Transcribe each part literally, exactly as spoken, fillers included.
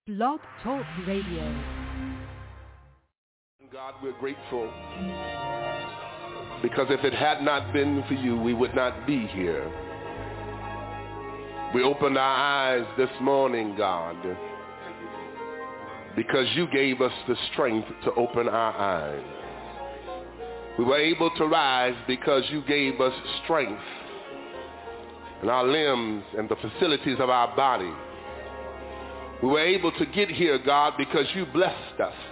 Blog Talk Radio. God, we're grateful because if it had not been for you, we would not be here. We opened our eyes this morning, God, because you gave us the strength to open our eyes. We were able to rise because you gave us strength in our limbs and the facilities of our body. We were able to get here, God, because you blessed us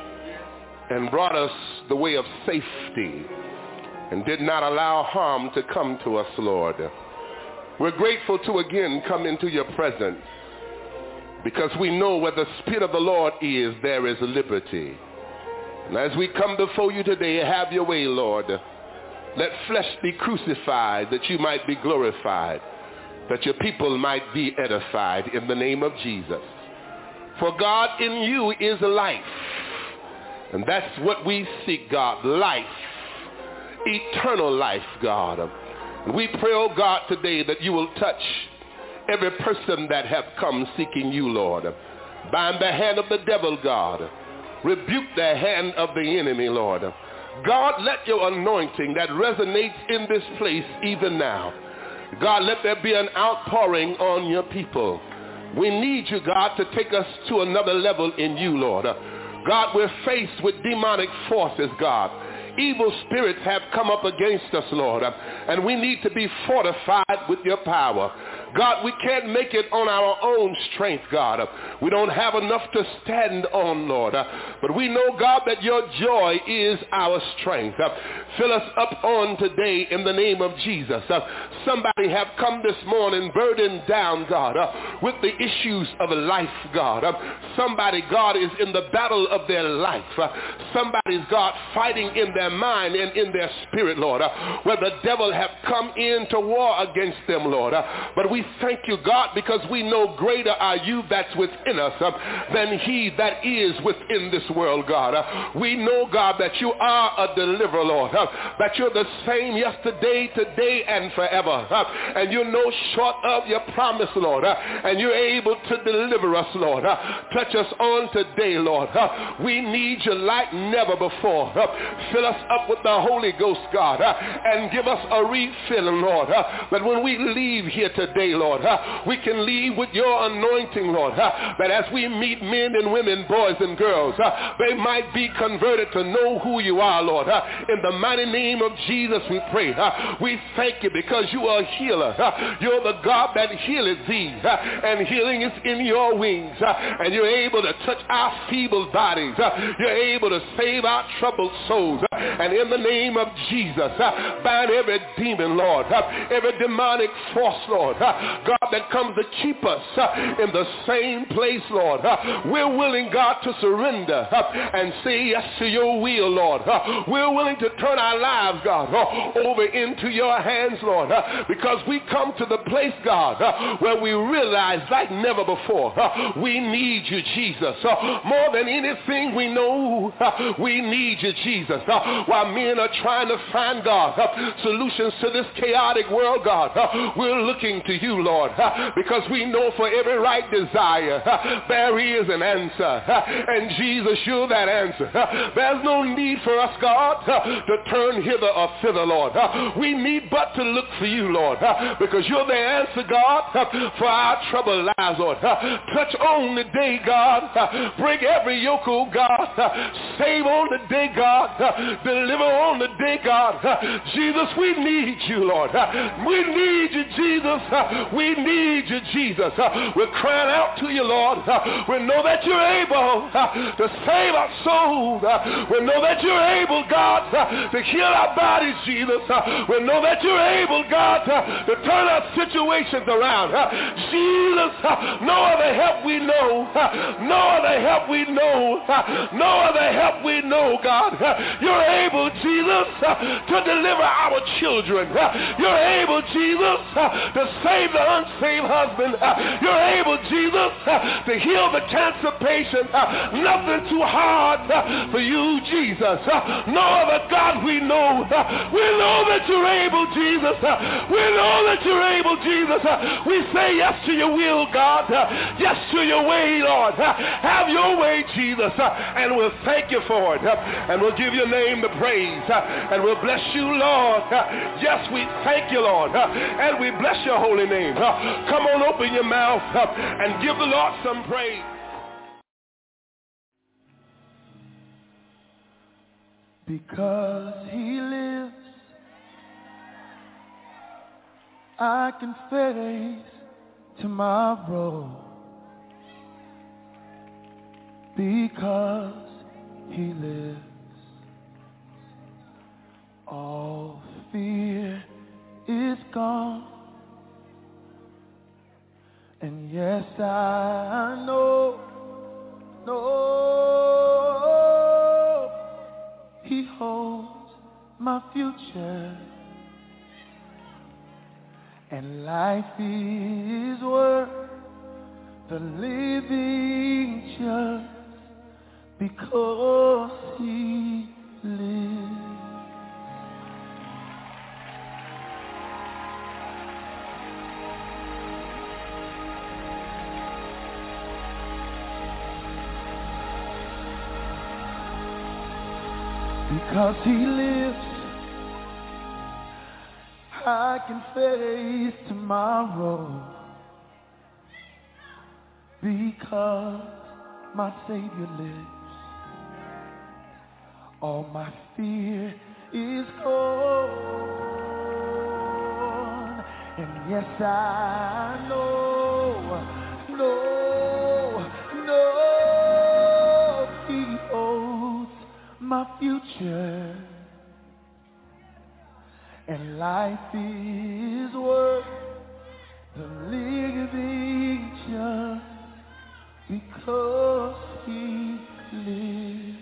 and brought us the way of safety and did not allow harm to come to us, Lord. We're grateful to again come into your presence because we know where the Spirit of the Lord is, there is liberty. And as we come before you today, have your way, Lord. Let flesh be crucified that you might be glorified, that your people might be edified in the name of Jesus. For God, in you is life. And that's what we seek, God, life, eternal life, God. And we pray, oh God, today that you will touch every person that have come seeking you, Lord. Bind the hand of the devil, God. Rebuke the hand of the enemy, Lord. God, let your anointing that resonates in this place even now. God, let there be an outpouring on your people. We need you, God, to take us to another level in you, Lord. God, we're faced with demonic forces, God. Evil spirits have come up against us, Lord, and we need to be fortified with your power. God, we can't make it on our own strength, God. We don't have enough to stand on, Lord. But we know, God, that your joy is our strength. Fill us up on today in the name of Jesus. Somebody have come this morning burdened down, God, with the issues of life, God. Somebody, God, is in the battle of their life. Somebody's, God, fighting in their mind and in their spirit, Lord, where the devil have come in to war against them, Lord. But we thank you, God, because we know greater are you that's within us uh, than he that is within this world, God. Uh, we know, God, that you are a deliverer, Lord, uh, that you're the same yesterday, today, and forever. Uh, and you're no short of your promise, Lord, uh, and you're able to deliver us, Lord. Uh, touch us on today, Lord. Uh, we need you like never before. Uh, fill us up with the Holy Ghost, God, uh, and give us a refilling, Lord, uh, that when we leave here today, Lord, uh, we can leave with your anointing, Lord, uh, that as we meet men and women, boys and girls, uh, they might be converted to know who you are, Lord. Uh, in the mighty name of Jesus we pray. Uh, we thank you because you are a healer. Uh, you're the God that healeth thee, uh, and healing is in your wings, uh, and you're able to touch our feeble bodies. Uh, you're able to save our troubled souls. Uh, and in the name of Jesus, uh, bind every demon, Lord, uh, every demonic force, Lord, uh, God, that comes to keep us uh, in the same place, Lord. Uh, we're willing, God, to surrender uh, and say yes to your will, Lord. Uh, we're willing to turn our lives, God, uh, over into your hands, Lord, uh, because we come to the place, God, uh, where we realize like never before, uh, we need you, Jesus. Uh, more than anything we know, uh, we need you, Jesus. Uh, while men are trying to find, God, uh, solutions to this chaotic world, God, uh, we're looking to you, Lord, uh, because we know for every right desire, uh, there is an answer. Uh, and Jesus, you're that answer. Uh, there's no need for us, God, uh, to turn hither or thither, Lord. Uh, we need but to look for you, Lord, uh, because you're the answer, God, uh, for our troubled lives, Lord. Uh, touch on the day, God. Uh, break every yoke, oh God. Uh, save on the day, God. Uh, deliver on the day, God. Uh, Jesus, we need you, Lord. Uh, we need you, Jesus. Uh, we need you, Jesus. Uh, we're crying out to you, Lord. Uh, we know that you're able uh, to save our souls. Uh, we know that you're able, God, uh, to heal our bodies, Jesus. Uh, we know that you're able, God, uh, to turn our situations around. Uh, Jesus, uh, no other help we know. Uh, no other help we know. Uh, no other help we know, God. Uh, you're able, Jesus, uh, to deliver our children. Uh, you're able, Jesus, uh, to save the unsaved. save husband. You're able, Jesus, to heal the cancer patient. Nothing too hard for you, Jesus. No other God we know. We know that you're able, Jesus. We know that you're able, Jesus. We say yes to your will, God. Yes to your way, Lord. Have your way, Jesus. And we'll thank you for it. And we'll give your name the praise. And we'll bless you, Lord. Yes, we thank you, Lord. And we bless your holy name. Come on, open your mouth and give the Lord some praise. Because he lives, I can face tomorrow. Because he lives, all fear is gone. And yes, I know, know he holds my future. And life is worth the living just because he lives. Because he lives, I can face tomorrow. Because my Savior lives, all my fear is gone. And yes, I know, know, know he holds my future. And life is worth the living just because he lives.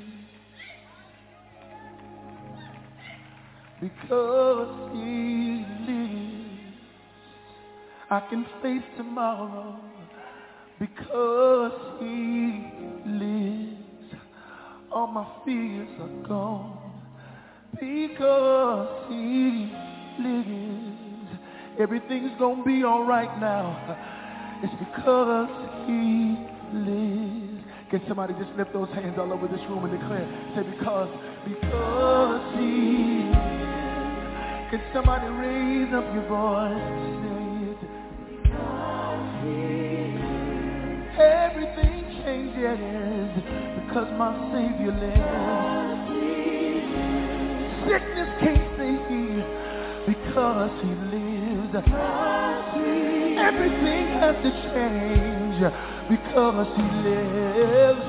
Because he lives, I can face tomorrow. Because he lives, all my fears are gone. Because he lives, everything's gonna be all right now. It's because he lives. Can somebody just lift those hands all over this room and declare, say because, because he lives. Can somebody raise up your voice and say it? Because he lives. Everything changes because my Savior lives. Sickness can't stay here because he lives. Everything has to change because he lives.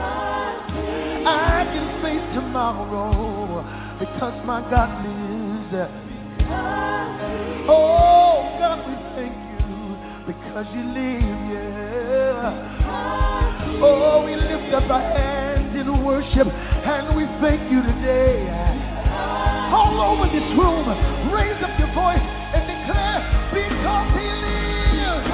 I can face tomorrow because my God lives. Oh, God, we thank you because you live, yeah. Oh, we lift up our hands in worship and we thank you today. All over this room, raise up your voice and declare, because he lives.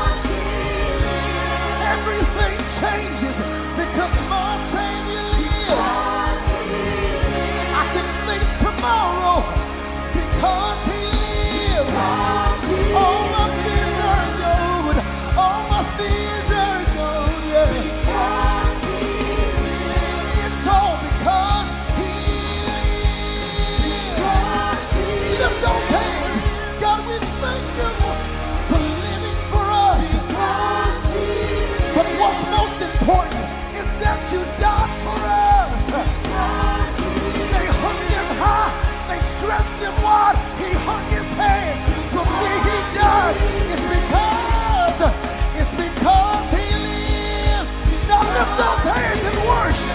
Everything changes because my Savior lives. I can face tomorrow because he lives. All my fears are gone. All my fears are gone, yeah. It's all because he lives. Lift those hands. God, we thank you for living for us. But what's most important is that you died for us. They hung him high, they stretched him wide, he hung his hand. For me he died. It's because, it's because he lives. Now lift those hands and worship.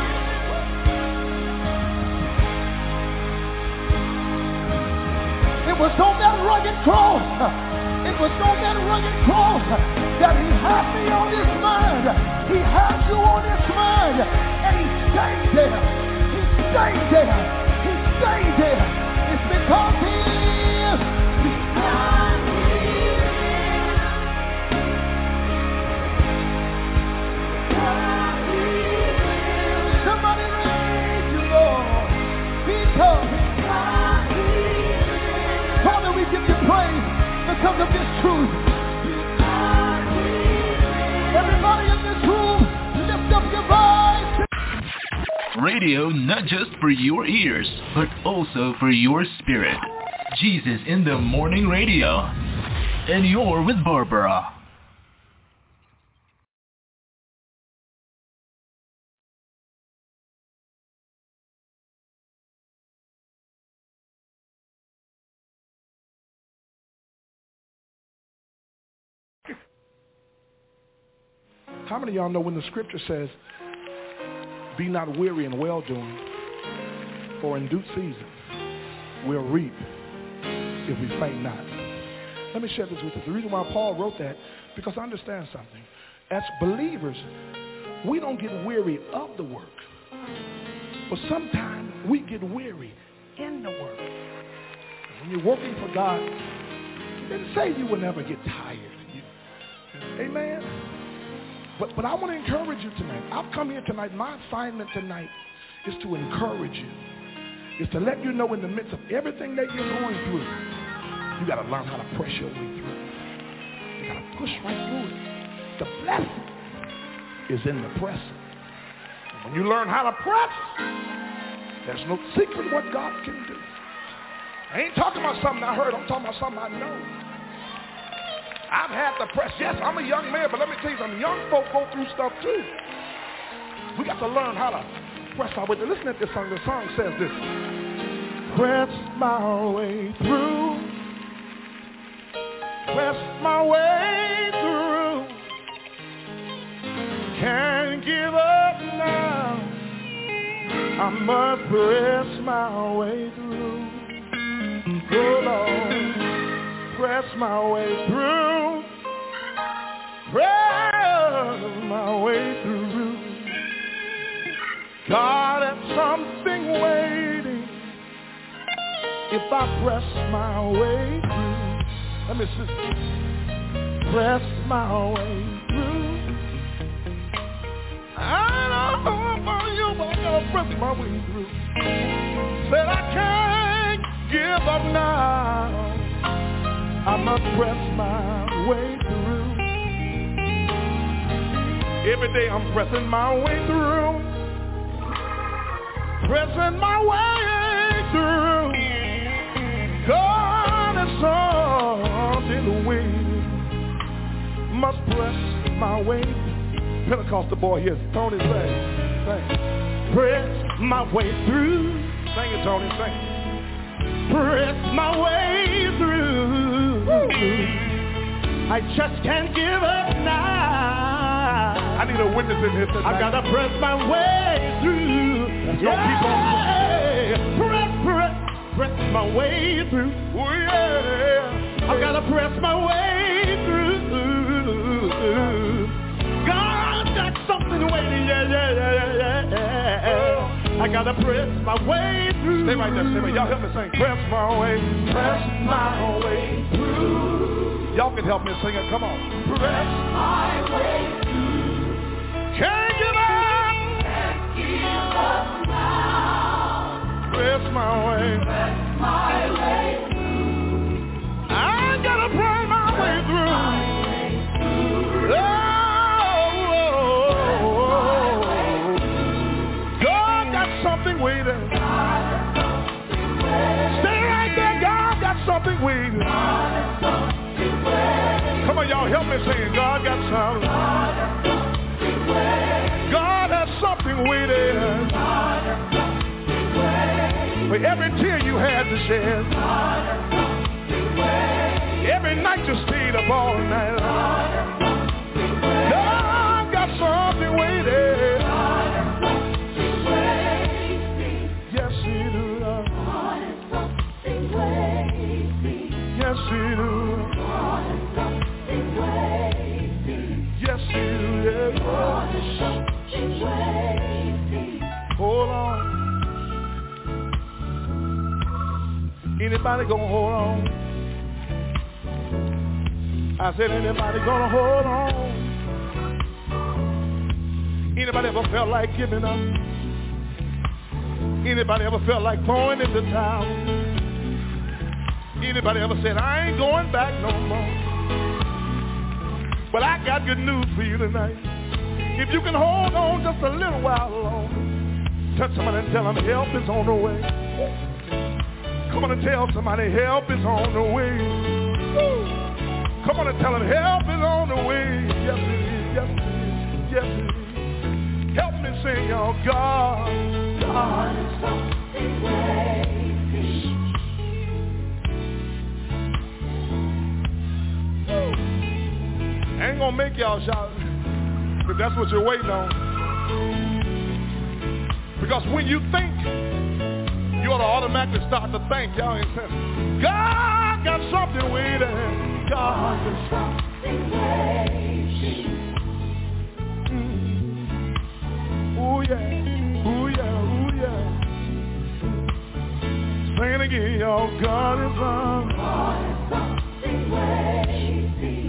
It was on that rugged cross, it was on that rugged cross that he had me on his mind. He has you on his mind, and he stayed there. He stayed there. He stayed there. It's because he lives. Because he lives. radio not just for your ears, but also for your spirit. Jesus in the Morning Radio. And you're with Barbara. How many of y'all know when the scripture says, be not weary in well-doing, for in due season we'll reap if we faint not. Let me share this with you. The reason why Paul wrote that, because I understand something. As believers, we don't get weary of the work, but sometimes we get weary in the work. When you're working for God, he didn't say you will never get tired. You, amen? But, but I want to encourage you tonight. I've come here tonight. My assignment tonight is to encourage you. Is to let you know in the midst of everything that you're going through, you got to learn how to press your way through. You got to push right through it. The blessing is in the pressing. When you learn how to press, there's no secret what God can do. I ain't talking about something I heard. I'm talking about something I know. I've had to press. Yes, I'm a young man, but let me tell you something. Young folk go through stuff too. We got to learn how to press our way through. Listen to this song. The song says this. Press my way through. Press my way through. Can't give up now. I must press my way through. Oh Lord, press my way through. Press my way through. God, there's something waiting if I press my way through. Let me see. Press my way through. I don't know about you, but I gotta press my way through. Said I can't give up now. I must press my way through. Every day I'm pressing my way through. Pressing my way through. God is something waiting. Must press my way through. Pentecostal boy here, Tony, sing, sing. Press my way through. Sing it, Tony, sing. Press my way through. Woo. I just can't give up now. I need a witness in here tonight. I gotta press my way through. Let's go, yeah. Keep on press, press, press my way through. Oh yeah. I gotta press my way through. God got something waiting. Yeah, yeah, yeah, yeah, yeah. I gotta press my way through. Stay right there, stay right. Y'all help me sing. Press my way, press my way through. Y'all can help me sing it. Come on. Press my way through. Can't give up. Can't give up now. Press my way. Press my way through. I gotta press my way through. My way through. Oh, oh, oh, oh. God got something waiting. Stay right there. God got something waiting. Come on, y'all, help me sing. God got something. God has something waiting. For every tear you had to shed, every night you stayed up all night long, God got something waiting. Yes, He do. Yes, He do. Yes, He do. Yes. Hold on. Anybody gonna hold on? I said, anybody gonna hold on? Anybody ever felt like giving up? Anybody ever felt like throwing in the towel? Anybody ever said, I ain't going back no more? But I got good news for you tonight. If you can hold on just a little while longer, Touch somebody and tell them help is on the way. Come on and tell somebody help is on the way. Woo. Come on and tell them help is on the way. Yes it is, yes it is, yes it is. Help me sing, y'all. God, God is something waiting. I ain't gonna make y'all shout, because that's what you're waiting on. Because when you think, you ought to automatically start to think. Y'all ain't saying, God got something waiting. God got something waiting. Mm. Ooh yeah, ooh yeah, ooh yeah. Sing it again, y'all. God is on. God is something waiting.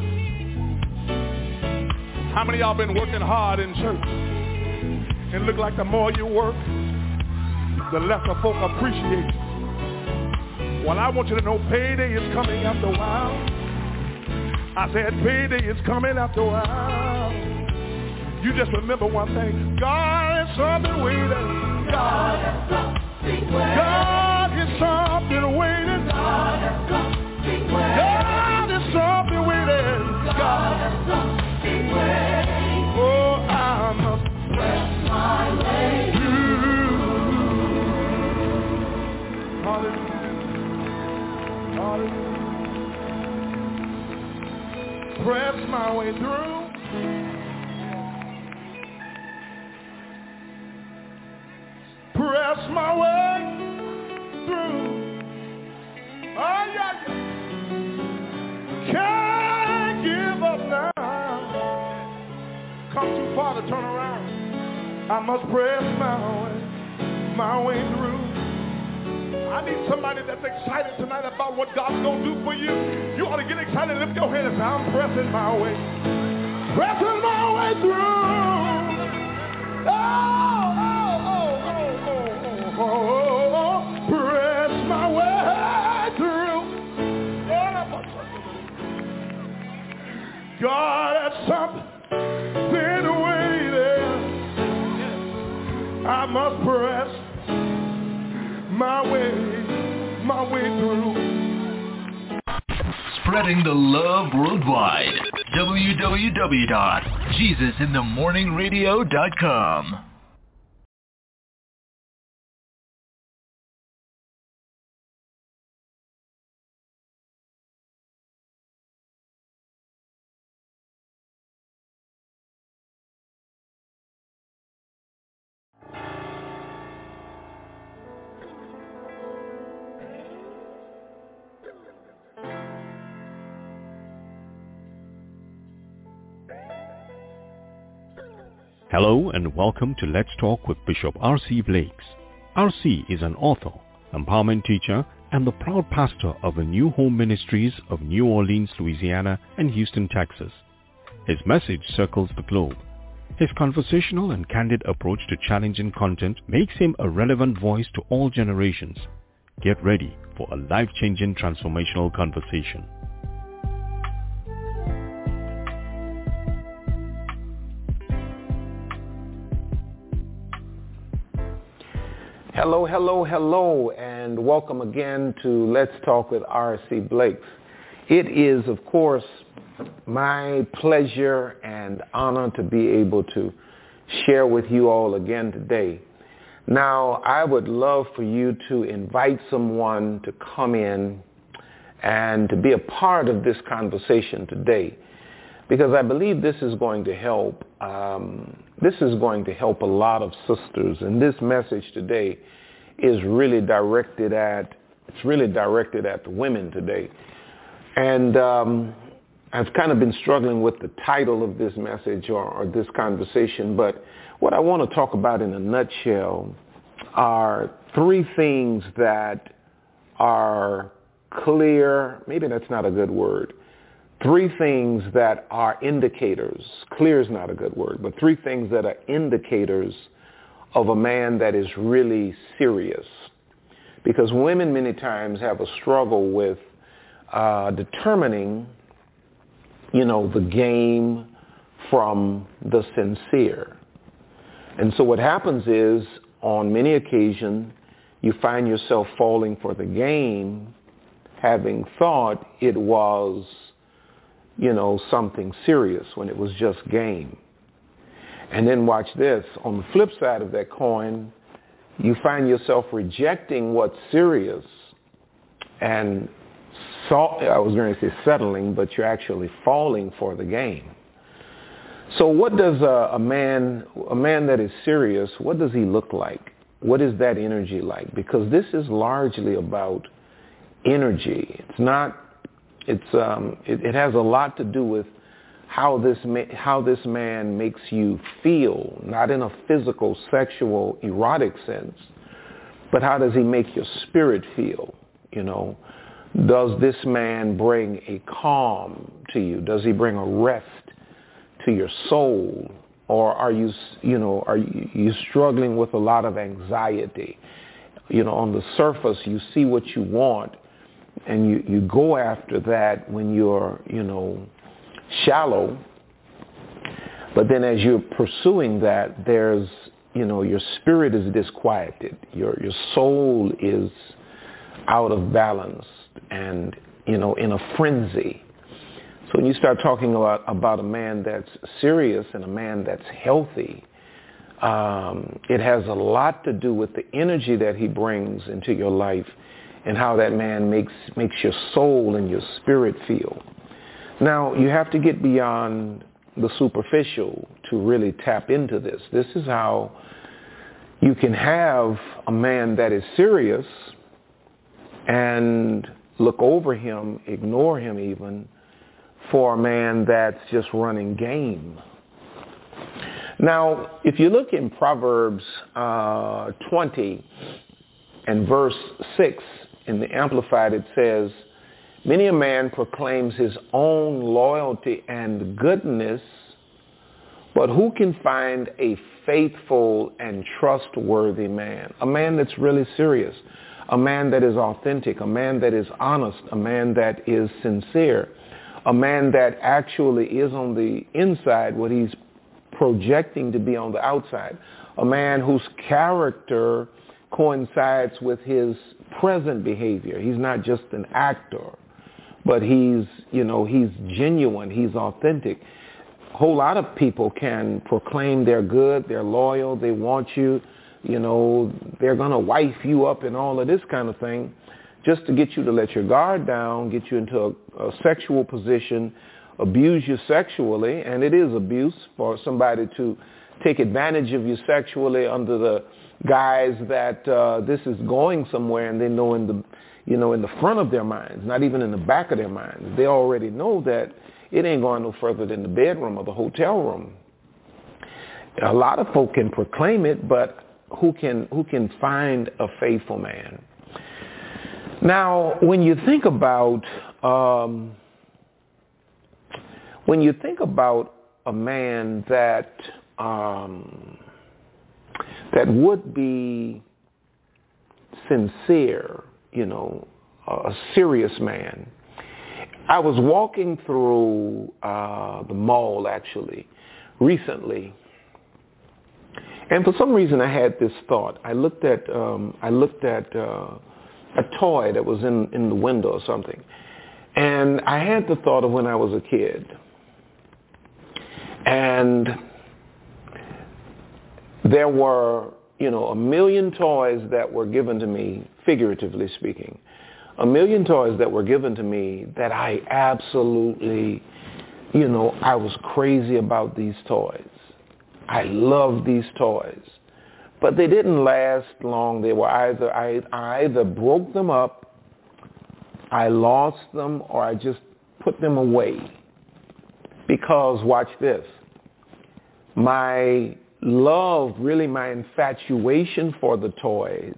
How many of y'all been working hard in church? And look like the more you work, the less the folk appreciate you. Well, I want you to know payday is coming after a while. I said payday is coming after a while. You just remember one thing. God is something waiting. God is something waiting. God is something waiting. God is something waiting. God is something waiting. God is something waiting. Oh, I must press my way through. Hallelujah. Hallelujah. Press my way through. Press my way through. Oh, yeah. Can't give up now. Come too far to turn around. I must press my way, my way through. I need somebody that's excited tonight about what God's going to do for you. You ought to get excited. Lift your hand and say, I'm pressing my way. Pressing my way through. Oh, oh, oh, oh, oh, oh, oh. Press my way through. God has something waiting. I must press my way, my way through. Spreading the love worldwide. w w w dot jesus in the morning radio dot com. Hello and welcome to Let's Talk with Bishop R C Blakes. R C is an author, empowerment teacher, and the proud pastor of the New Home Ministries of New Orleans, Louisiana and Houston, Texas. His message circles the globe. His conversational and candid approach to challenging content makes him a relevant voice to all generations. Get ready for a life-changing transformational conversation. Hello, hello, hello, and welcome again to Let's Talk with R C Blakes. It is, of course, my pleasure and honor to be able to share with you all again today. Now, I would love for you to invite someone to come in and to be a part of this conversation today, because I believe this is going to help. Um, this is going to help a lot of sisters, and this message today is really directed at. It's really directed at the women today, and um, I've kind of been struggling with the title of this message or, or this conversation. But what I want to talk about in a nutshell are three things that are clear. Maybe that's not a good word. Three things that are indicators. Clear is not a good word, but three things that are indicators of a man that is really serious. Because women many times have a struggle with uh, determining, you know, the game from the sincere. And so what happens is on many occasions, you find yourself falling for the game, having thought it was, you know, something serious when it was just game. And then watch this. On the flip side of that coin, you find yourself rejecting what's serious and, so, I was going to say settling, but you're actually falling for the game. So what does a, a man, a man that is serious, what does he look like? What is that energy like? Because this is largely about energy. It's not, it's, um, it, it has a lot to do with how this, ma- how this man makes you feel, not in a physical, sexual, erotic sense, but how does he make your spirit feel, you know? Does this man bring a calm to you? Does he bring a rest to your soul? Or are you, you know, are you, you struggling with a lot of anxiety? You know, on the surface, you see what you want, and you, you go after that when you're, you know, shallow. But then as you're pursuing that, there's, you know, your spirit is disquieted. Your, your soul is out of balance and, you know, in a frenzy. So when you start talking about, about a man that's serious and a man that's healthy, um, it has a lot to do with the energy that he brings into your life and how that man makes makes your soul and your spirit feel. Now, you have to get beyond the superficial to really tap into this. This is how you can have a man that is serious and look over him, ignore him even, for a man that's just running game. Now, if you look in Proverbs uh, twenty and verse six, in the Amplified, it says, many a man proclaims his own loyalty and goodness, but who can find a faithful and trustworthy man? A man that's really serious, a man that is authentic, a man that is honest, a man that is sincere, a man that actually is on the inside what he's projecting to be on the outside, a man whose character coincides with his present behavior. He's not just an actor, but he's, you know, he's genuine, he's authentic. A whole lot of people can proclaim they're good, they're loyal, they want you, you know, they're going to wife you up and all of this kind of thing, just to get you to let your guard down, get you into a, a sexual position, abuse you sexually, and it is abuse for somebody to take advantage of you sexually under the guise that uh, this is going somewhere, and they know in the, you know, in the front of their minds, not even in the back of their minds, they already know that it ain't going no further than the bedroom or the hotel room. A lot of folk can proclaim it, but who can who can find a faithful man? Now, when you think about um, when you think about a man that um, that would be sincere, you know, a serious man. I was walking through uh, the mall actually recently, and for some reason I had this thought. I looked at um, I looked at uh, a toy that was in, in the window or something, and I had the thought of when I was a kid, and there were, you know, a million toys that were given to me, figuratively speaking, a million toys that were given to me that I absolutely, you know, I was crazy about these toys. I loved these toys. But they didn't last long. They were either, I, I either broke them up, I lost them, or I just put them away. Because, watch this, my love, really my infatuation for the toys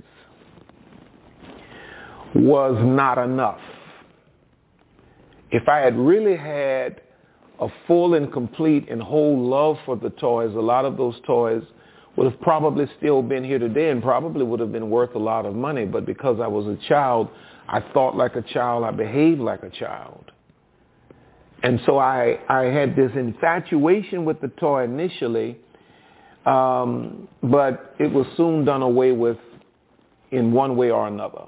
was not enough. If I had really had a full and complete and whole love for the toys, a lot of those toys would have probably still been here today and probably would have been worth a lot of money. But because I was a child, I thought like a child, I behaved like a child. And so I, I had this infatuation with the toy initially, Um, but it was soon done away with in one way or another.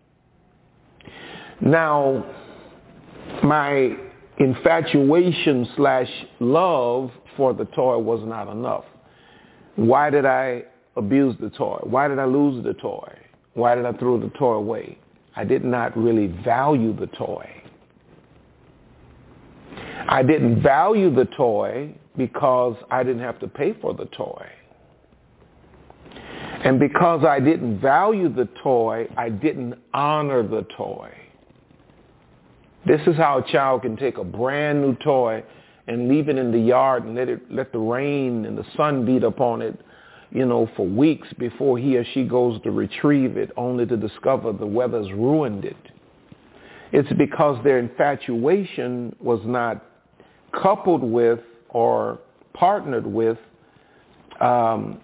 Now, my infatuation slash love for the toy was not enough. Why did I abuse the toy? Why did I lose the toy? Why did I throw the toy away? I did not really value the toy. I didn't value the toy because I didn't have to pay for the toy. And because I didn't value the toy, I didn't honor the toy. This is how a child can take a brand new toy and leave it in the yard and let it let the rain and the sun beat upon it, you know, for weeks before he or she goes to retrieve it, only to discover the weather's ruined it. It's because their infatuation was not coupled with or partnered with um,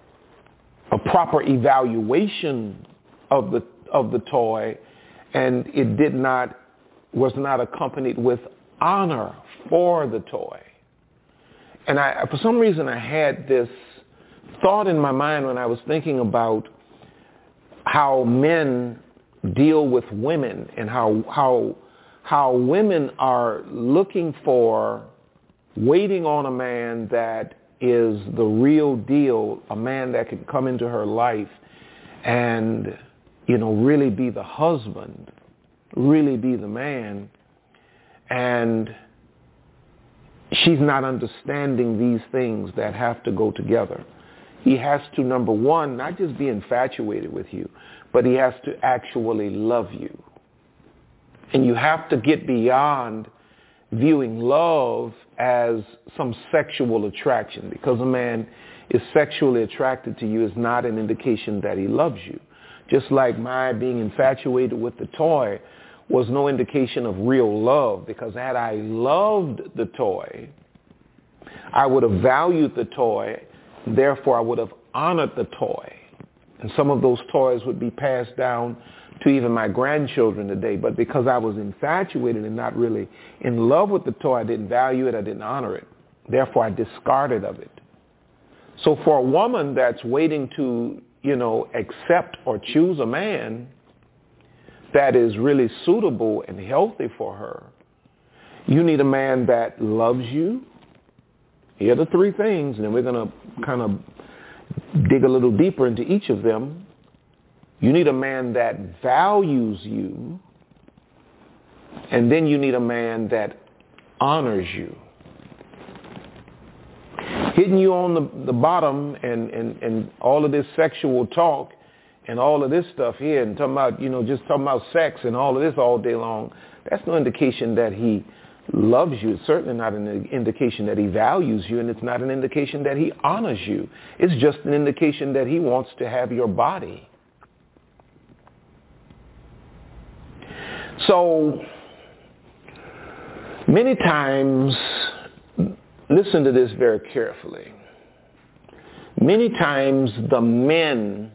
a proper evaluation of the of the toy, and it did not was not accompanied with honor for the toy. And I, for some reason, I had this thought in my mind when I was thinking about how men deal with women and how how how women are looking for, waiting on a man that is the real deal, a man that can come into her life and, you know, really be the husband, really be the man. And she's not understanding these things that have to go together. He has to, number one, not just be infatuated with you, but he has to actually love you. And you have to get beyond viewing love as some sexual attraction. Because a man is sexually attracted to you is not an indication that he loves you. Just like my being infatuated with the toy was no indication of real love, because had I loved the toy, I would have valued the toy, therefore I would have honored the toy. And some of those toys would be passed down to even my grandchildren today. But because I was infatuated and not really in love with the toy, I didn't value it, I didn't honor it. Therefore, I discarded of it. So for a woman that's waiting to, you know, accept or choose a man that is really suitable and healthy for her, you need a man that loves you. Here are the three things, and then we're going to kind of dig a little deeper into each of them. You need a man that values you, and then you need a man that honors you. Hitting you on the, the bottom and, and, and all of this sexual talk and all of this stuff here and talking about, you know, just talking about sex and all of this all day long, that's no indication that he loves you. It's certainly not an indication that he values you, and it's not an indication that he honors you. It's just an indication that he wants to have your body. So many times, listen to this very carefully. Many times the men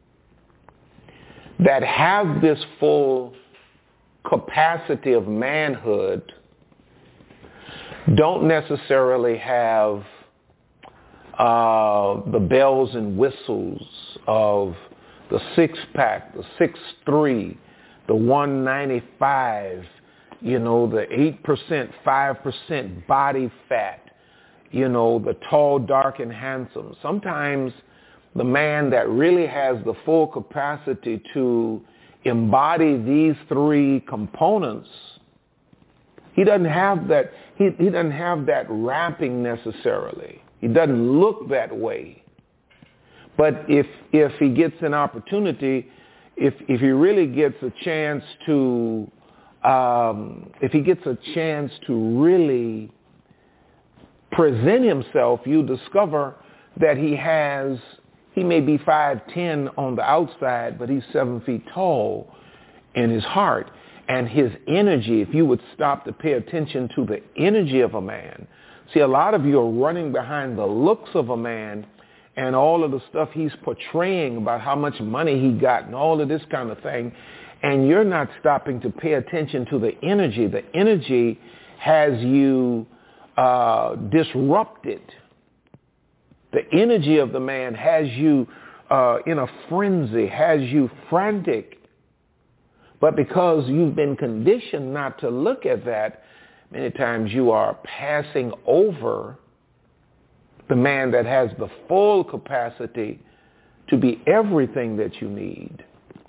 that have this full capacity of manhood don't necessarily have uh, the bells and whistles of the six-pack, the six three, the one ninety-five, you know, the eight percent, five percent body fat, you know, the tall, dark, and handsome. Sometimes the man that really has the full capacity to embody these three components, he doesn't have that, he, he doesn't have that wrapping necessarily. He doesn't look that way. But if if he gets an opportunity, if if he really gets a chance to, um, if he gets a chance to really present himself, you discover that he has, he may be five ten on the outside, but he's seven feet tall in his heart. And his energy, if you would stop to pay attention to the energy of a man. See, a lot of you are running behind the looks of a man and all of the stuff he's portraying about how much money he got and all of this kind of thing. And you're not stopping to pay attention to the energy. The energy has you uh, disrupted. The energy of the man has you uh, in a frenzy, has you frantic. But because you've been conditioned not to look at that, many times you are passing over the man that has the full capacity to be everything that you need.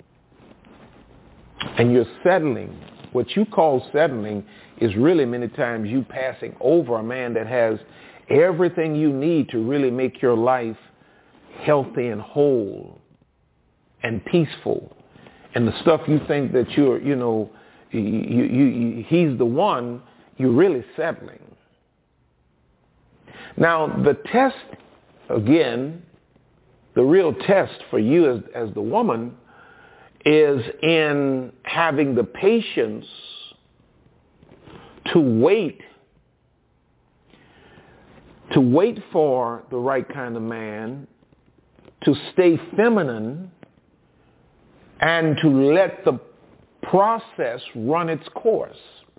And you're settling. What you call settling is really many times you passing over a man that has everything you need to really make your life healthy and whole and peaceful. And the stuff you think that you're, you know, you, you, you, he's the one, you're really settling. Now, the test, again, the real test for you as, as the woman is in having the patience to wait, to wait for the right kind of man, to stay feminine, and to let the process run its course.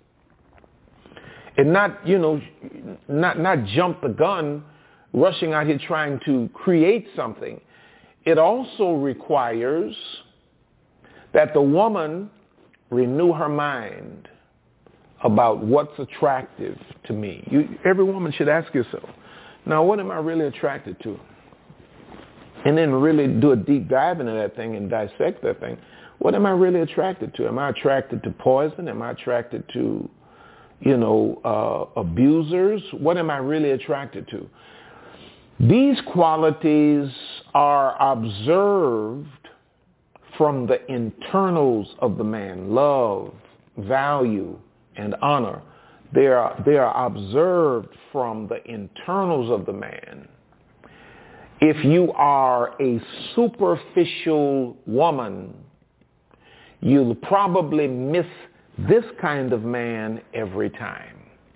And not, you know, not, not jump the gun, rushing out here trying to create something. It also requires that the woman renew her mind about what's attractive to me. You, every woman should ask yourself, now what am I really attracted to? And then really do a deep dive into that thing and dissect that thing. What am I really attracted to? Am I attracted to poison? Am I attracted to, you know, uh, abusers? What am I really attracted to? These qualities are observed from the internals of the man, love, value, and honor. They are, they are observed from the internals of the man. If you are a superficial woman, you'll probably miss this kind of man every time.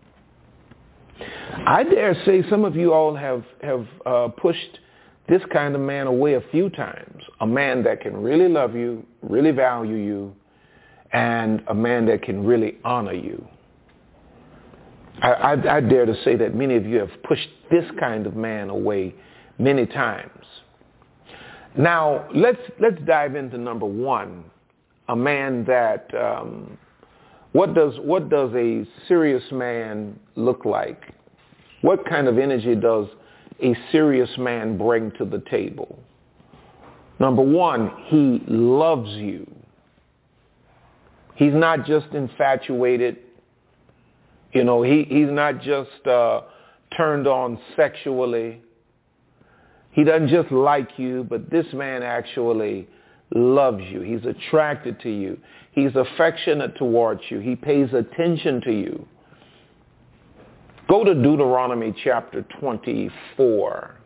I dare say some of you all have, have uh, pushed this kind of man away a few times. A man that can really love you, really value you, and a man that can really honor you. I, I, I dare to say that many of you have pushed this kind of man away many times. Now, let's let's dive into number one, a man that, um, what does what does a serious man look like? What kind of energy does a serious man bring to the table? Number one, he loves you. He's not just infatuated. You know, he, he's not just uh, turned on sexually. He doesn't just like you, but this man actually loves you. He's attracted to you. He's affectionate towards you. He pays attention to you. Go to Deuteronomy chapter twenty-four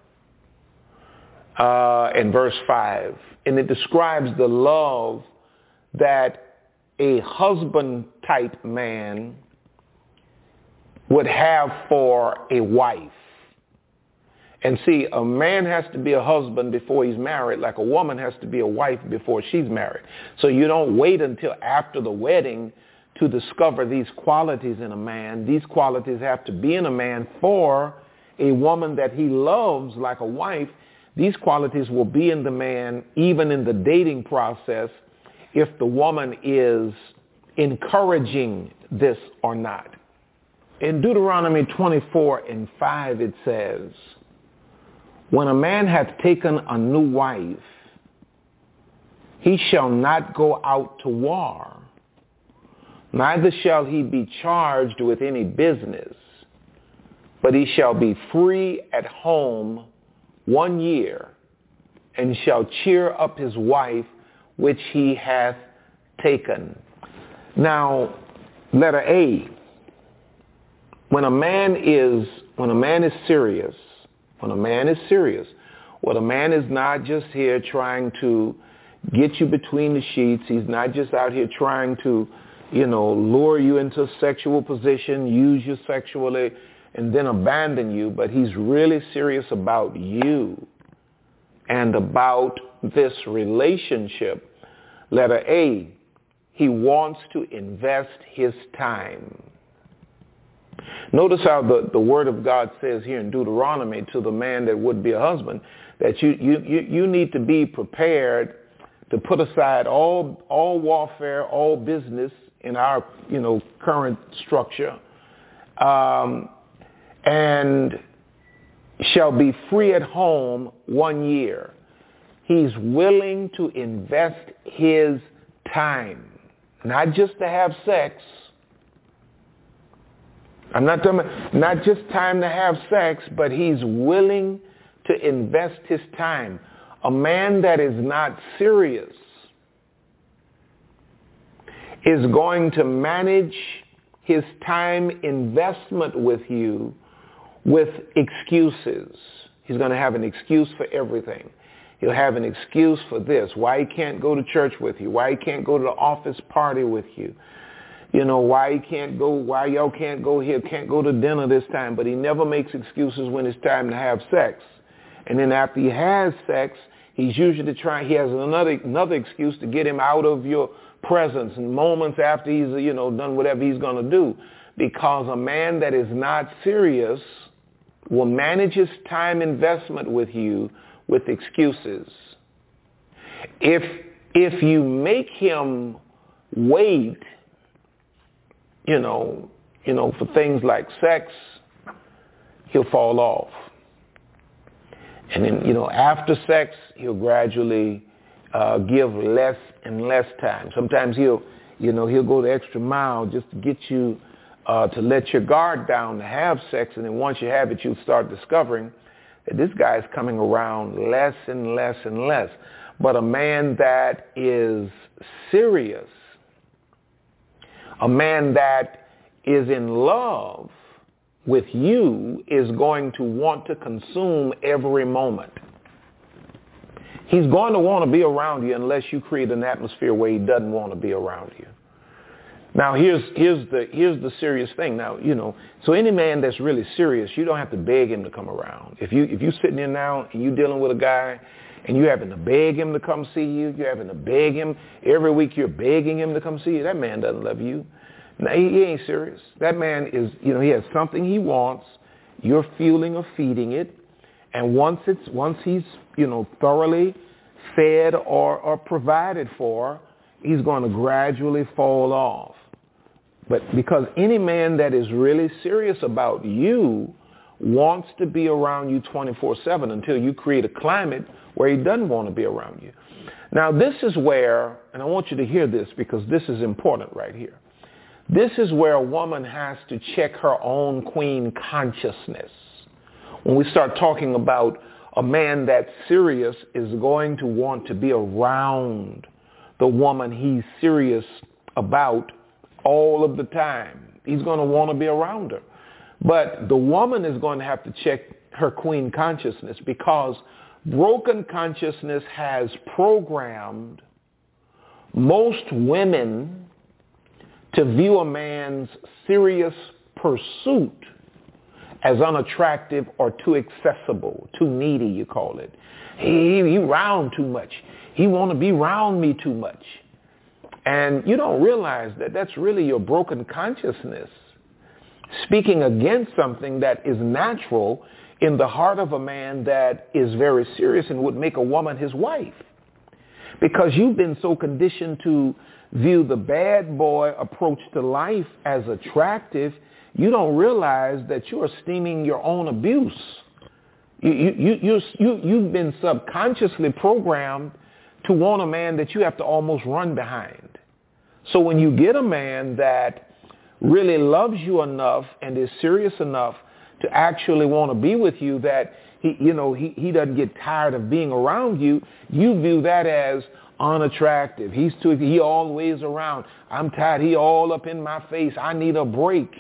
uh, and verse five, and it describes the love that a husband-type man would have for a wife. And see, a man has to be a husband before he's married, like a woman has to be a wife before she's married. So you don't wait until after the wedding to discover these qualities in a man. These qualities have to be in a man for a woman that he loves like a wife. These qualities will be in the man even in the dating process if the woman is encouraging this or not. In Deuteronomy twenty-four and five it says, when a man hath taken a new wife, he shall not go out to war, neither shall he be charged with any business, but he shall be free at home one year, and shall cheer up his wife which he hath taken. Now, letter A, when a man is, when a man is serious, when a man is serious, when a man is not just here trying to get you between the sheets, he's not just out here trying to, you know, lure you into a sexual position, use you sexually, and then abandon you, but he's really serious about you and about this relationship. Letter A, he wants to invest his time. Notice how the, the word of God says here in Deuteronomy to the man that would be a husband, that you, you, you, you need to be prepared to put aside all all warfare, all business in our, you know, current structure, um, and shall be free at home one year. He's willing to invest his time, not just to have sex. I'm not talking about not just time to have sex, but he's willing to invest his time. A man that is not serious is going to manage his time investment with you with excuses. He's going to have an excuse for everything. He'll have an excuse for this, why he can't go to church with you, why he can't go to the office party with you, you know, why he can't go, why y'all can't go here, can't go to dinner this time, but he never makes excuses when it's time to have sex. And then after he has sex, he's usually trying, he has another another excuse to get him out of your presence and moments after he's, you know, done whatever he's going to do. Because a man that is not serious will manage his time investment with you with excuses. If, if you make him wait, you know, you know, for things like sex, he'll fall off. And then, you know, after sex, he'll gradually uh, give less and less time. Sometimes he'll, you know, he'll go the extra mile just to get you uh, to let your guard down to have sex. And then once you have it, you'll start discovering that this guy's coming around less and less and less. But a man that is serious, a man that is in love with you is going to want to consume every moment. He's going to want to be around you unless you create an atmosphere where he doesn't want to be around you. Now, here's here's the here's the serious thing. Now, you know, so any man that's really serious, you don't have to beg him to come around. If you if you're sitting there now and you're dealing with a guy and you're having to beg him to come see you, you're having to beg him every week, you're begging him to come see you, that man doesn't love you. No, he, he ain't serious. That man is, you know, he has something he wants. You're fueling or feeding it. And once it's, once he's, you know, thoroughly fed or, or provided for, he's going to gradually fall off. But because any man that is really serious about you wants to be around you twenty-four seven until you create a climate where he doesn't want to be around you. Now, this is where, and I want you to hear this because this is important right here. This is where a woman has to check her own queen consciousness. When we start talking about a man that's serious is going to want to be around the woman he's serious about all of the time. He's going to want to be around her. But the woman is going to have to check her queen consciousness because broken consciousness has programmed most women to view a man's serious pursuit as unattractive or too accessible, too needy, you call it. He, he round too much. He want to be around me too much. And you don't realize that that's really your broken consciousness speaking against something that is natural in the heart of a man that is very serious and would make a woman his wife. Because you've been so conditioned to view the bad boy approach to life as attractive, you don't realize that you are esteeming your own abuse. You, you, you, you, you, you've been subconsciously programmed to want a man that you have to almost run behind. So when you get a man that really loves you enough and is serious enough to actually want to be with you, that he, you know, he, he doesn't get tired of being around you, you view that as unattractive. He's too, he always around. I'm tired. He all up in my face. I need a break.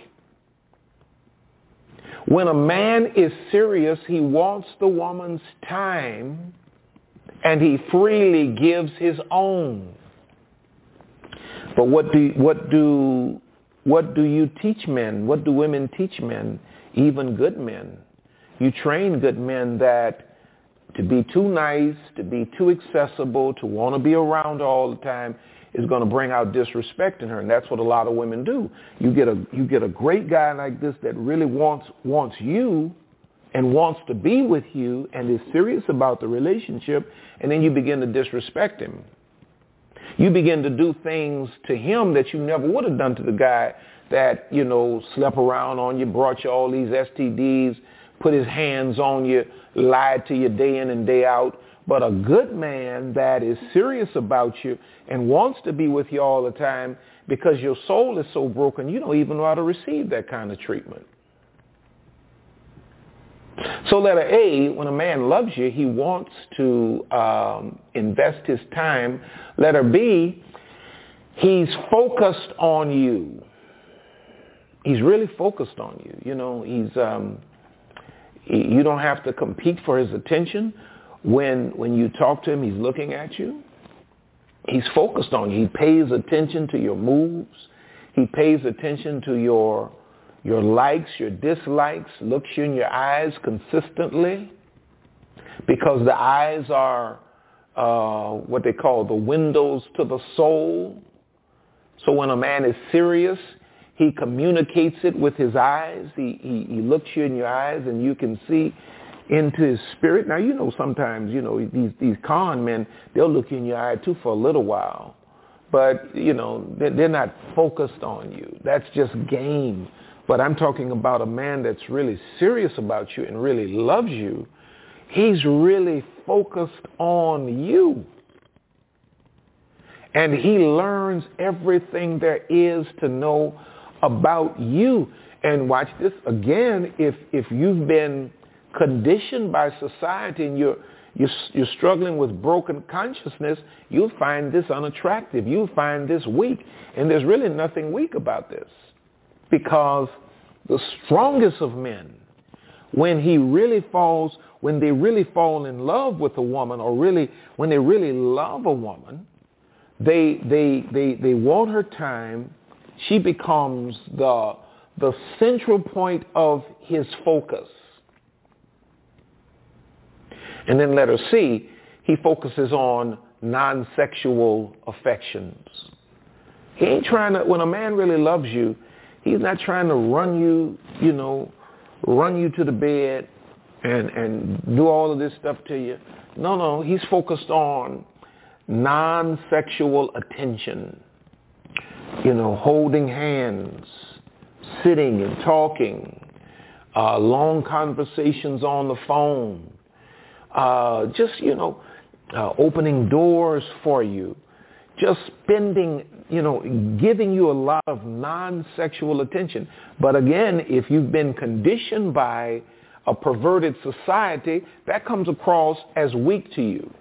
When a man is serious, he wants the woman's time and he freely gives his own. But what do what do what do you teach men? What do women teach men? Even good men. You train good men that to be too nice, to be too accessible, to want to be around all the time, is going to bring out disrespect in her, and that's what a lot of women do. You get a you get a great guy like this that really wants wants you and wants to be with you and is serious about the relationship, and then you begin to disrespect him. You begin to do things to him that you never would have done to the guy that, you know, slept around on you, brought you all these S T Ds, put his hands on you, lied to you day in and day out. But a good man that is serious about you and wants to be with you all the time because your soul is so broken, you don't even know how to receive that kind of treatment. So letter A, when a man loves you, he wants to um, invest his time. Letter B, he's focused on you. He's really focused on you. You know, he's um, he, you don't have to compete for his attention. When when you talk to him, he's looking at you. He's focused on you. He pays attention to your moves. He pays attention to your your likes, your dislikes, looks you in your eyes consistently, because the eyes are uh, what they call the windows to the soul. So when a man is serious, he communicates it with his eyes. He, he, he looks you in your eyes, and you can see into his spirit. Now, you know, sometimes, you know, these, these con men, they'll look you in your eye too for a little while. But, you know, they're, they're not focused on you. That's just game. But I'm talking about a man that's really serious about you and really loves you. He's really focused on you. And he learns everything there is to know about you. And watch this again, if if you've been conditioned by society and you're, you're you're struggling with broken consciousness, you'll find this unattractive. You'll find this weak. And there's really nothing weak about this, because the strongest of men, when he really falls, when they really fall in love with a woman, or really when they really love a woman, they they they they want her time. She becomes the the central point of his focus. And then letter C, he focuses on non-sexual affections. He ain't trying to, when a man really loves you, he's not trying to run you, you know, run you to the bed and, and do all of this stuff to you. No, no, he's focused on non-sexual attention. You know, holding hands, sitting and talking, uh, long conversations on the phone, uh, just, you know, uh, opening doors for you, just spending, you know, giving you a lot of non-sexual attention. But again, if you've been conditioned by a perverted society, that comes across as weak to you.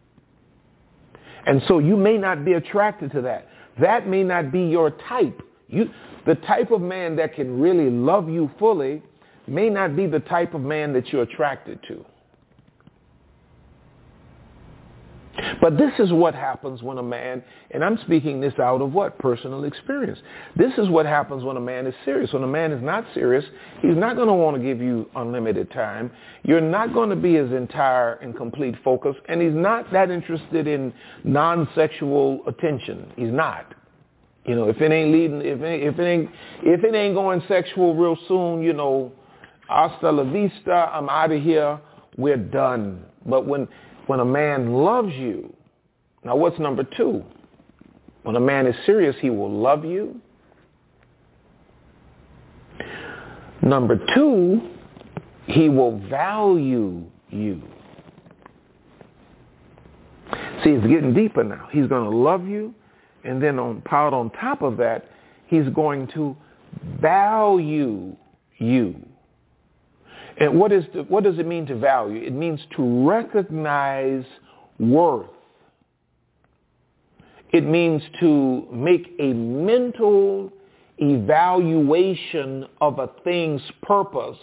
And so you may not be attracted to that. That may not be your type. You, the type of man that can really love you fully may not be the type of man that you're attracted to. But this is what happens when a man, and I'm speaking this out of what? Personal experience. This is what happens when a man is serious. When a man is not serious, he's not going to want to give you unlimited time. You're not going to be his entire and complete focus, and he's not that interested in non-sexual attention. He's not. You know, if it ain't leading, if it, if it ain't, if it ain't going sexual real soon, you know, hasta la vista, I'm out of here, we're done. But when When a man loves you, now what's number two? When a man is serious, he will love you. Number two, he will value you. See, it's getting deeper now. He's going to love you, and then on piled on top of that, he's going to value you. And what is the, what does it mean to value? It means to recognize worth. It means to make a mental evaluation of a thing's purpose,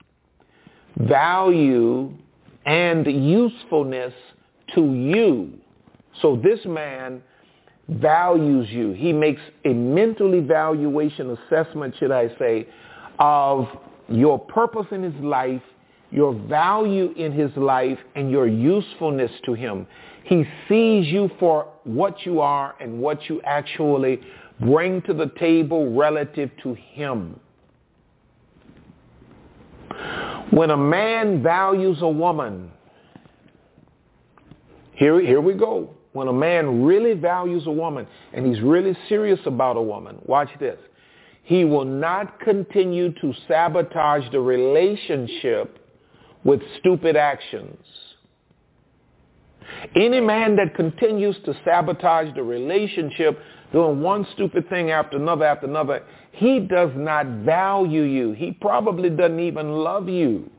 value, and usefulness to you. So this man values you. He makes a mental evaluation, assessment, should I say, of your purpose in his life your value in his life and your usefulness to him. He sees you for what you are and what you actually bring to the table relative to him. When a man values a woman, here, here we go. When a man really values a woman and he's really serious about a woman, watch this. He will not continue to sabotage the relationship with stupid actions. Any man that continues to sabotage the relationship, doing one stupid thing after another after another, he does not value you. He probably doesn't even love you.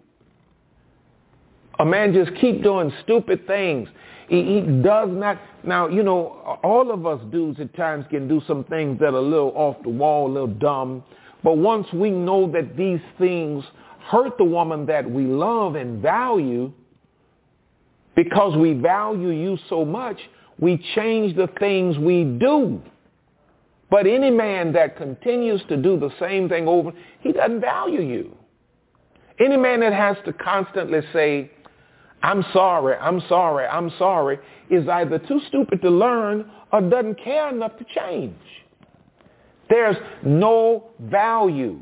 A man just keep doing stupid things. He, he does not. Now, you know, all of us dudes at times can do some things that are a little off the wall, a little dumb. But once we know that these things hurt the woman that we love and value, because we value you so much, we change the things we do. But any man that continues to do the same thing over, he doesn't value you. Any man that has to constantly say, I'm sorry, I'm sorry, I'm sorry, is either too stupid to learn or doesn't care enough to change. There's no value.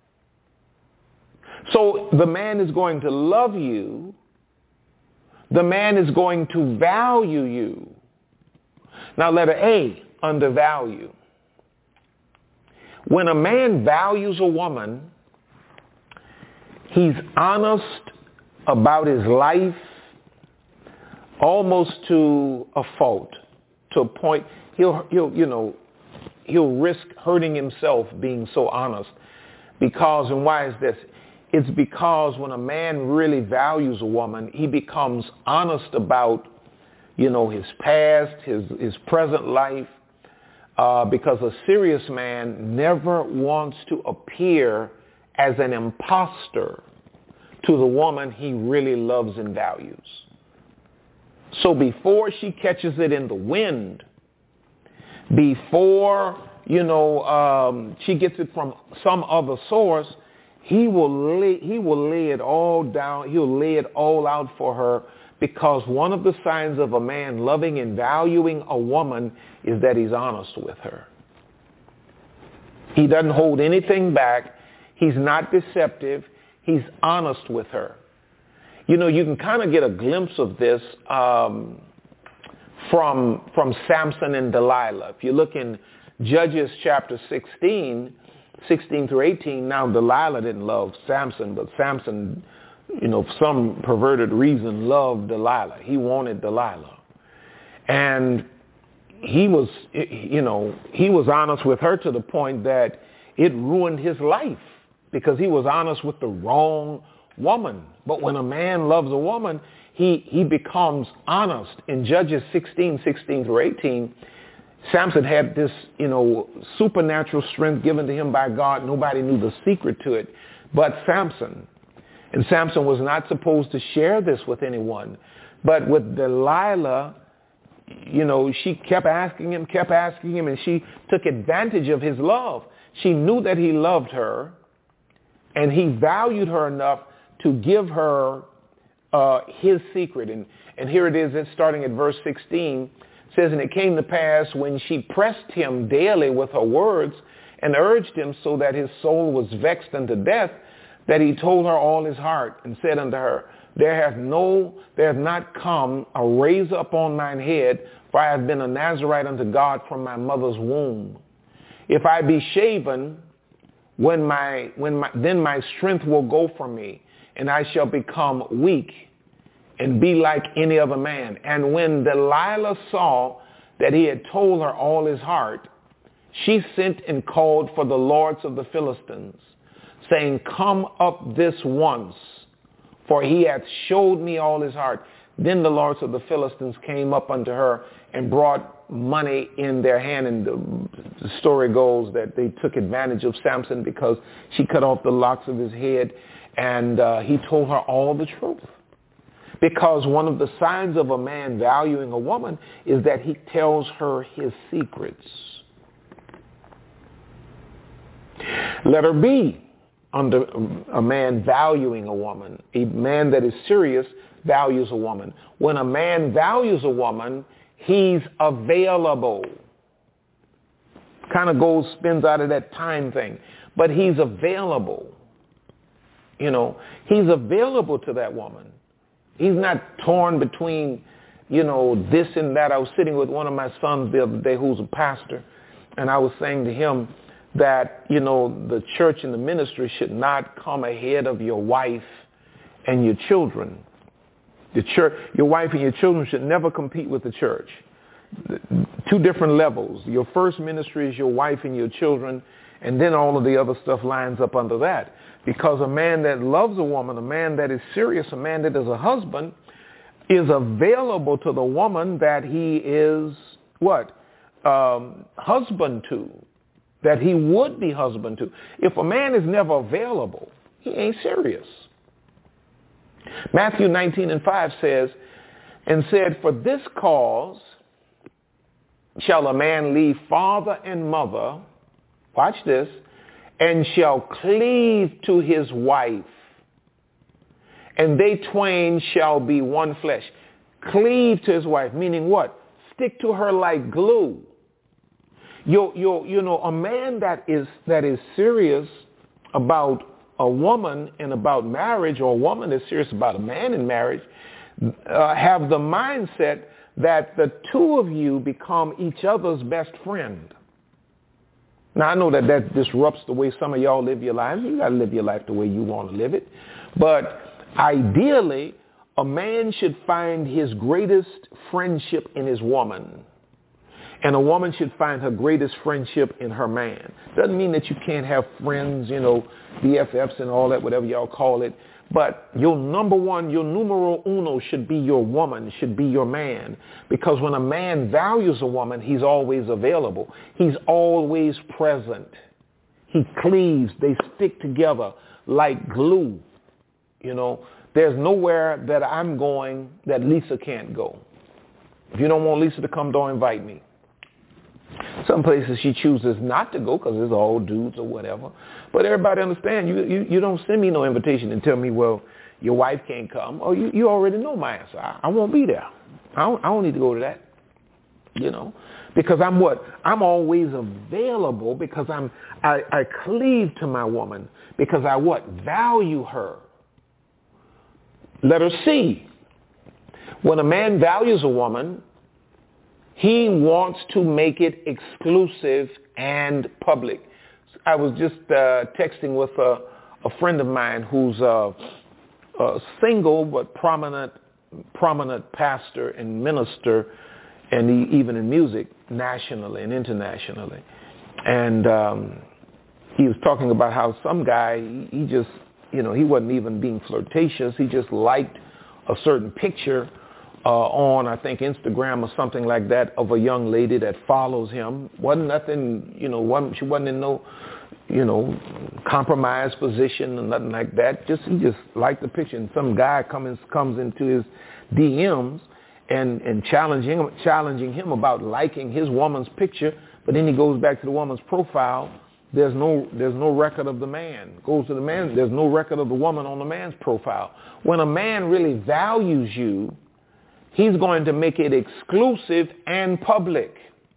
So the man is going to love you. The man is going to value you. Now, letter A, undervalue. When a man values a woman, he's honest about his life almost to a fault, to a point he'll, he'll, you know, he'll risk hurting himself being so honest. Because, and why is this? It's because when a man really values a woman, he becomes honest about, you know, his past, his, his present life, uh, because a serious man never wants to appear as an imposter to the woman he really loves and values. So before she catches it in the wind, before, you know, um, she gets it from some other source, he will lay, he will lay it all down. He'll lay it all out for her, because one of the signs of a man loving and valuing a woman is that he's honest with her. He doesn't hold anything back. He's not deceptive. He's honest with her. You know, you can kind of get a glimpse of this um, from, from Samson and Delilah. If you look in Judges chapter sixteen, sixteen through eighteen, now Delilah didn't love Samson, but Samson, you know, for some perverted reason, loved Delilah. He wanted Delilah. And he was, you know, he was honest with her to the point that it ruined his life, because he was honest with the wrong woman. But when a man loves a woman, he, he becomes honest. In Judges sixteen, sixteen through eighteen, Samson had this, you know, supernatural strength given to him by God. Nobody knew the secret to it but Samson. And Samson was not supposed to share this with anyone. But with Delilah, you know, she kept asking him, kept asking him, and she took advantage of his love. She knew that he loved her, and he valued her enough to give her uh, his secret. And, and here it is, it's starting at verse sixteen. It says, and it came to pass when she pressed him daily with her words and urged him so that his soul was vexed unto death, that he told her all his heart and said unto her, there hath no, there hath not come a razor upon mine head, for I have been a Nazarite unto God from my mother's womb. If I be shaven, when my, when my, then my strength will go from me, and I shall become weak and be like any other man. And when Delilah saw that he had told her all his heart, she sent and called for the lords of the Philistines, saying, come up this once, for he hath showed me all his heart. Then the lords of the Philistines came up unto her and brought money in their hand. And the, the story goes that they took advantage of Samson because she cut off the locks of his head, and uh, he told her all the truth. Because one of the signs of a man valuing a woman is that he tells her his secrets. Letter B, under a man valuing a woman. A man that is serious values a woman. When a man values a woman, he's available. Kind of goes, spins out of that time thing. But he's available. You know, he's available to that woman. He's not torn between, you know, this and that. I was sitting with one of my sons the other day who's a pastor, and I was saying to him that, you know, the church and the ministry should not come ahead of your wife and your children. The church, your wife and your children should never compete with the church. Two different levels. Your first ministry is your wife and your children, and then all of the other stuff lines up under that. Because a man that loves a woman, a man that is serious, a man that is a husband, is available to the woman that he is, what? Um, husband to. That he would be husband to. If a man is never available, he ain't serious. Matthew nineteen and five says, and said, for this cause shall a man leave father and mother, watch this, and shall cleave to his wife, and they twain shall be one flesh. Cleave to his wife, meaning what? Stick to her like glue. You, you, you know, a man that is that is serious about a woman and about marriage, or a woman is serious about a man in marriage, uh, have the mindset that the two of you become each other's best friend. Now, I know that that disrupts the way some of y'all live your lives. You got to live your life the way you want to live it. But ideally, a man should find his greatest friendship in his woman. And a woman should find her greatest friendship in her man. Doesn't mean that you can't have friends, you know, B F Fs and all that, whatever y'all call it. But your number one, your numero uno should be your woman, should be your man. Because when a man values a woman, he's always available. He's always present. He cleaves. They stick together like glue. You know, there's nowhere that I'm going that Lisa can't go. If you don't want Lisa to come, don't invite me. Some places she chooses not to go because it's all dudes or whatever. But everybody understand, you, you, you don't send me no invitation and tell me, well, your wife can't come. Oh, you, you already know my answer. I, I won't be there. I don't, I don't need to go to that, you know, because I'm what? I'm always available because I'm, I, I cleave to my woman because I what? Value her. Let her see. When a man values a woman, he wants to make it exclusive and public. I was just uh, texting with a, a friend of mine who's a, a single but prominent, prominent pastor and minister, and he, even in music, nationally and internationally. And um, he was talking about how some guy, he just, you know, he wasn't even being flirtatious. He just liked a certain picture Uh, on, I think, Instagram or something like that, of a young lady that follows him. Wasn't nothing, you know, wasn't, she wasn't in no, you know, compromised position or nothing like that. Just he just liked the picture. And some guy comes comes into his D Ms and, and challenging him, challenging him about liking his woman's picture. But then he goes back to the woman's profile. There's no there's no record of the man. Goes to the man. There's no record of the woman on the man's profile. When a man really values you, he's going to make it exclusive and public.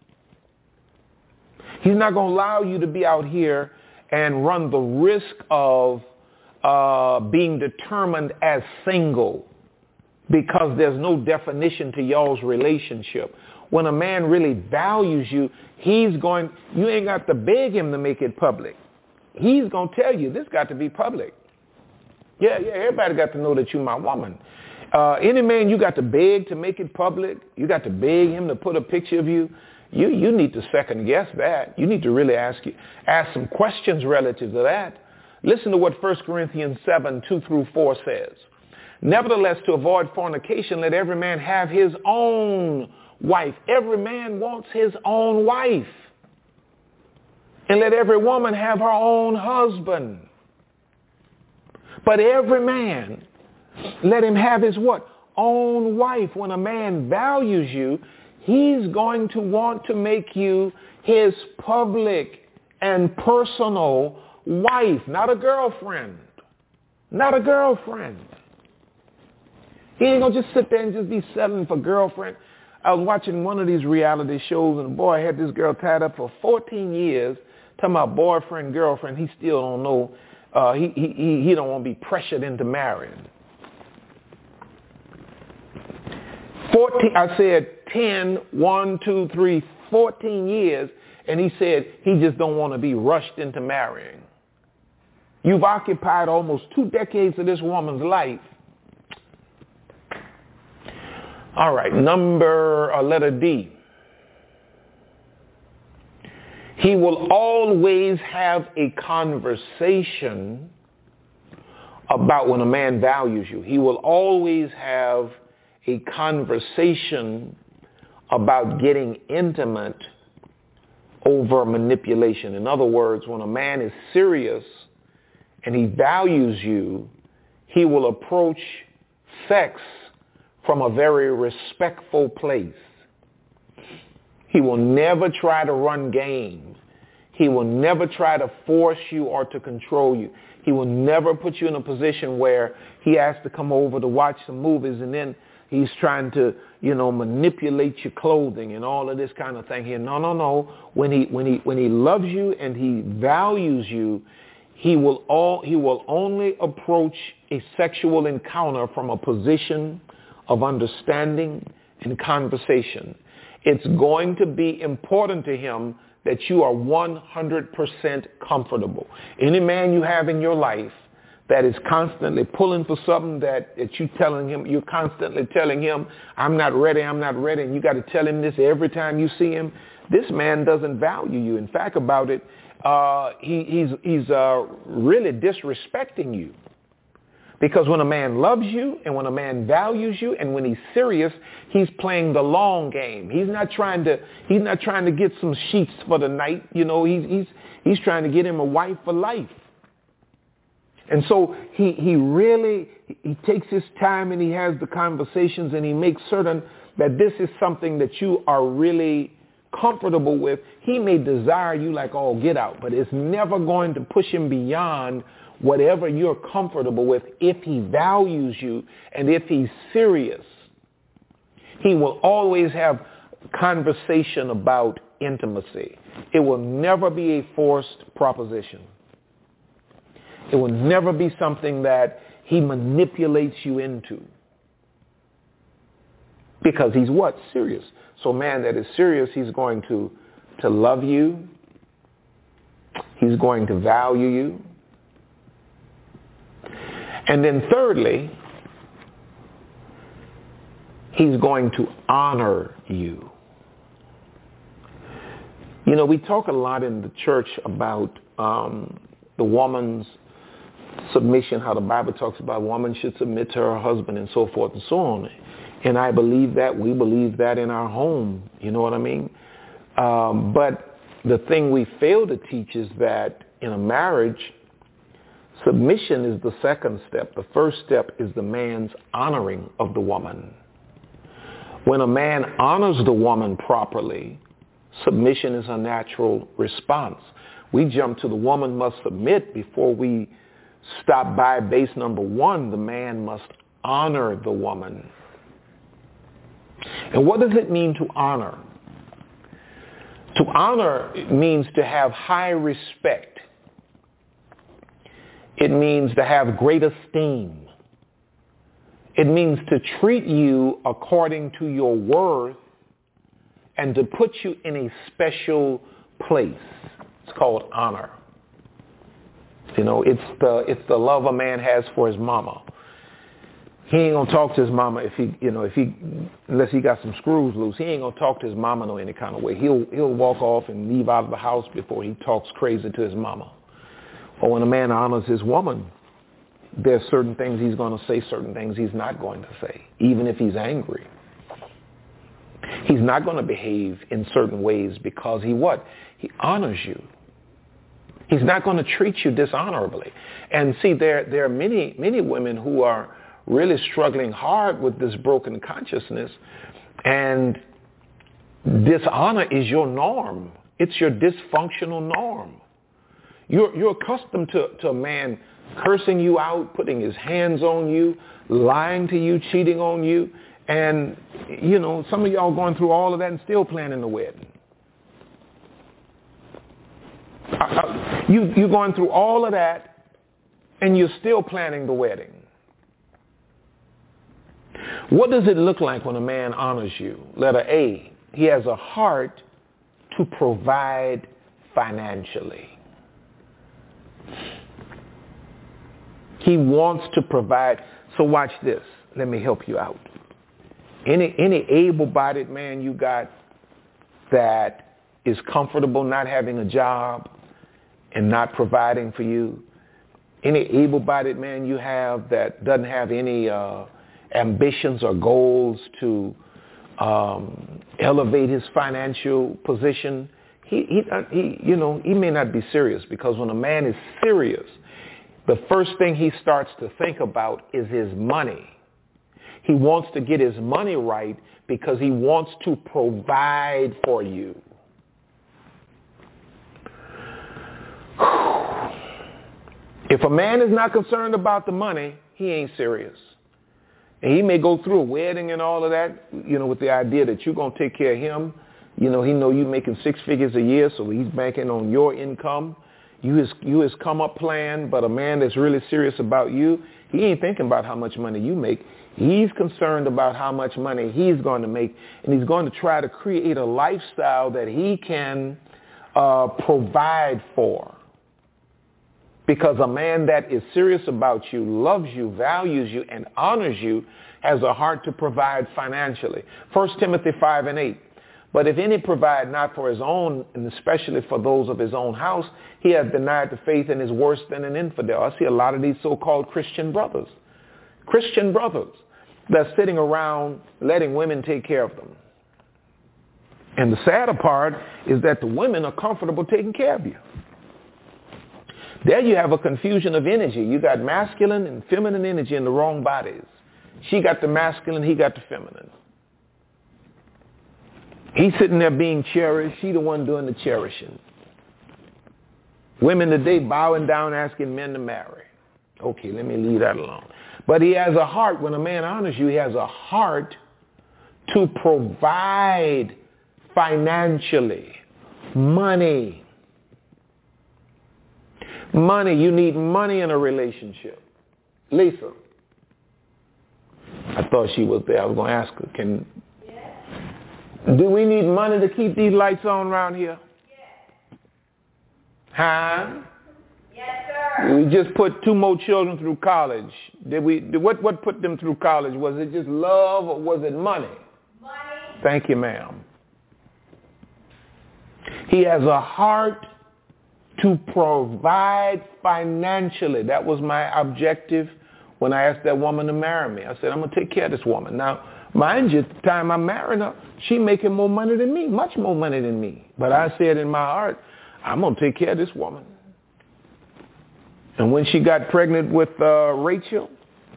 He's not going to allow you to be out here and run the risk of uh, being determined as single because there's no definition to y'all's relationship. When a man really values you, he's going, you ain't got to beg him to make it public. He's going to tell you, this got to be public. Yeah, yeah, everybody got to know that you're my woman. Uh, any man you got to beg to make it public, you got to beg him to put a picture of you, you, you need to second guess that. You need to really ask you, ask some questions relative to that. Listen to what First Corinthians seven, two through four says. Nevertheless, to avoid fornication, let every man have his own wife. Every man wants his own wife. And let every woman have her own husband. But every man, let him have his what? Own wife. When a man values you, he's going to want to make you his public and personal wife, not a girlfriend. Not a girlfriend. He ain't going to just sit there and just be settling for girlfriend. I was watching one of these reality shows, and the boy had this girl tied up for fourteen years, talking about boyfriend, girlfriend. He still don't know. Uh, he, he, he don't want to be pressured into marrying. fourteen, I said ten, one, two, three, fourteen years, and he said he just don't want to be rushed into marrying. You've occupied almost two decades of this woman's life. All right, number, uh, letter D. He will always have a conversation about when a man values you. He will always have a conversation about getting intimate over manipulation. In other words, when a man is serious and he values you, he will approach sex from a very respectful place. He will never try to run games. He will never try to force you or to control you. He will never put you in a position where he has to come over to watch some movies and then he's trying to, you know, manipulate your clothing and all of this kind of thing here. No, no, no. When he when he when he loves you and he values you, he will all he will only approach a sexual encounter from a position of understanding and conversation. It's going to be important to him that you are one hundred percent comfortable. Any man you have in your life that is constantly pulling for something that, that you telling him, you're constantly telling him, I'm not ready, I'm not ready, and you got to tell him this every time you see him, this man doesn't value you. In fact, about it, uh, he, he's, he's uh, really disrespecting you. Because when a man loves you and when a man values you and when he's serious, he's playing the long game. He's not trying to he's not trying to get some sheets for the night. You know, he's he's he's trying to get him a wife for life. And so he he really he takes his time and he has the conversations and he makes certain that this is something that you are really comfortable with. He may desire you like all get out, but it's never going to push him beyond whatever you're comfortable with. If he values you and if he's serious, he will always have conversation about intimacy. It will never be a forced proposition. It will never be something that he manipulates you into. Because he's what? Serious. So a man that is serious, he's going to, to love you. He's going to value you. And then thirdly, he's going to honor you. You know, we talk a lot in the church about um, the woman's submission, how the Bible talks about a woman should submit to her husband and so forth and so on. And I believe that. We believe that in our home. You know what I mean? Um, but the thing we fail to teach is that in a marriage, submission is the second step. The first step is the man's honoring of the woman. When a man honors the woman properly, submission is a natural response. We jump to the woman must submit before we stop by base number one. The man must honor the woman. And what does it mean to honor? To honor means to have high respect. It means to have great esteem. It means to treat you according to your worth and to put you in a special place. It's called honor. You know, it's the it's the love a man has for his mama. He ain't gonna talk to his mama if he, you know, if he, unless he got some screws loose. He ain't gonna talk to his mama no any kind of way. He'll he'll walk off and leave out of the house before he talks crazy to his mama. Or when a man honors his woman, there's certain things he's going to say, certain things he's not going to say, even if he's angry. He's not going to behave in certain ways because he what? He honors you. He's not going to treat you dishonorably. And see, there, there are many, many women who are really struggling hard with this broken consciousness, and dishonor is your norm. It's your dysfunctional norm. You're, you're accustomed to, to a man cursing you out, putting his hands on you, lying to you, cheating on you. And, you know, some of y'all going through all of that and still planning the wedding. Uh, you, you're going through all of that and you're still planning the wedding. What does it look like when a man honors you? Letter A, he has a heart to provide financially. He wants to provide. So watch this. Let me help you out. Any any able-bodied man you got that is comfortable not having a job and not providing for you, any able-bodied man you have that doesn't have any uh, ambitions or goals to um, elevate his financial position, he, he, he, you know, he may not be serious, because when a man is serious, the first thing he starts to think about is his money. He wants to get his money right because he wants to provide for you. If a man is not concerned about the money, he ain't serious. And he may go through a wedding and all of that, you know, with the idea that you're going to take care of him. You know, he know you making six figures a year, so he's banking on your income. You his, you his come up plan, but a man that's really serious about you, he ain't thinking about how much money you make. He's concerned about how much money he's going to make, and he's going to try to create a lifestyle that he can uh, provide for. Because a man that is serious about you, loves you, values you, and honors you, has a heart to provide financially. First Timothy five and eight. But if any provide not for his own, and especially for those of his own house, he hath denied the faith and is worse than an infidel. I see a lot of these so-called Christian brothers. Christian brothers that's sitting around letting women take care of them. And the sadder part is that the women are comfortable taking care of you. There you have a confusion of energy. You got masculine and feminine energy in the wrong bodies. She got the masculine, he got the feminine. He's sitting there being cherished. She the one doing the cherishing. Women today bowing down asking men to marry. Okay, let me leave that alone. But he has a heart. When a man honors you, he has a heart to provide financially. Money. Money. You need money in a relationship. Lisa. I thought she was there. I was going to ask her, can... do we need money to keep these lights on around here? Yes. Huh? Yes, sir. We just put two more children through college. Did we? Did, what, what put them through college? Was it just love or was it money? Money. Thank you, ma'am. He has a heart to provide financially. That was my objective when I asked that woman to marry me. I said, I'm going to take care of this woman. Now, mind you, at the time I'm marrying her, she making more money than me, much more money than me. But I said in my heart, I'm going to take care of this woman. And when she got pregnant with uh, Rachel,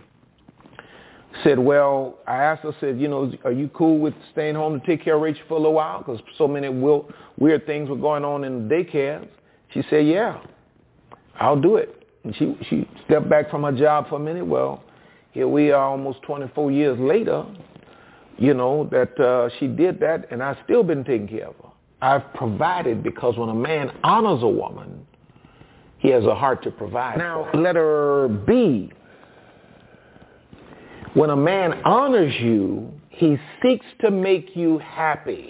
said, well, I asked her, said, you know, are you cool with staying home to take care of Rachel for a little while? Because so many will, weird things were going on in the daycare. She said, yeah, I'll do it. And she, she stepped back from her job for a minute. Well, here we are almost twenty-four years later, you know, that uh, she did that, and I've still been taking care of her. I've provided, because when a man honors a woman, he has a heart to provide. Now, letter B. When a man honors you, he seeks to make you happy.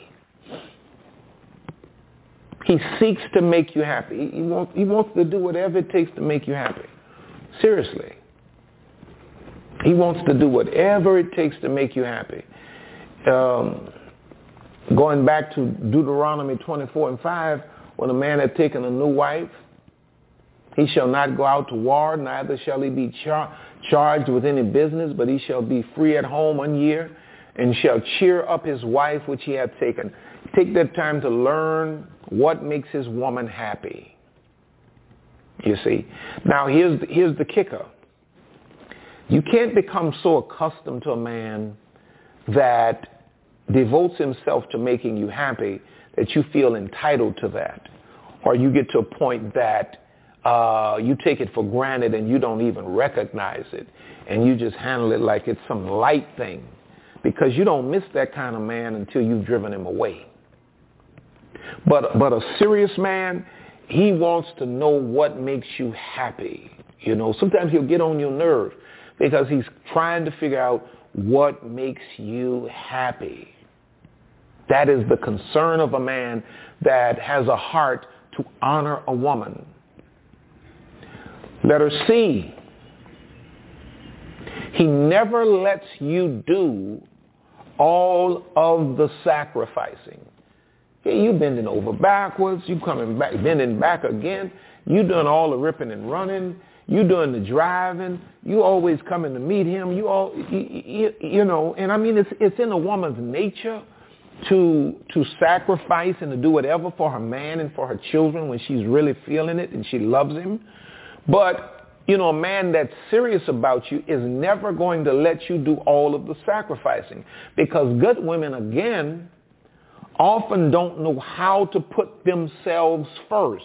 He seeks to make you happy. He wants, he wants to do whatever it takes to make you happy. Seriously. He wants to do whatever it takes to make you happy. Um, going back to Deuteronomy twenty-four and five, when a man had taken a new wife, he shall not go out to war, neither shall he be char- charged with any business, but he shall be free at home one year, and shall cheer up his wife which he hath taken. Take that time to learn what makes his woman happy. You see. Now here's the, here's the kicker. You can't become so accustomed to a man that devotes himself to making you happy that you feel entitled to that. Or you get to a point that uh, you take it for granted and you don't even recognize it. And you just handle it like it's some light thing. Because you don't miss that kind of man until you've driven him away. But, but a serious man, he wants to know what makes you happy. You know, sometimes he'll get on your nerve because he's trying to figure out what makes you happy. That is the concern of a man that has a heart to honor a woman. Letter C. He never lets you do all of the sacrificing. Yeah, you bending over backwards, you coming back, bending back again, you doing all the ripping and running, you doing the driving, you always coming to meet him, you all, you, you, you know, and I mean, it's it's in a woman's nature to to sacrifice and to do whatever for her man and for her children when she's really feeling it and she loves him. But you know, a man that's serious about you is never going to let you do all of the sacrificing, because good women, again, often don't know how to put themselves first.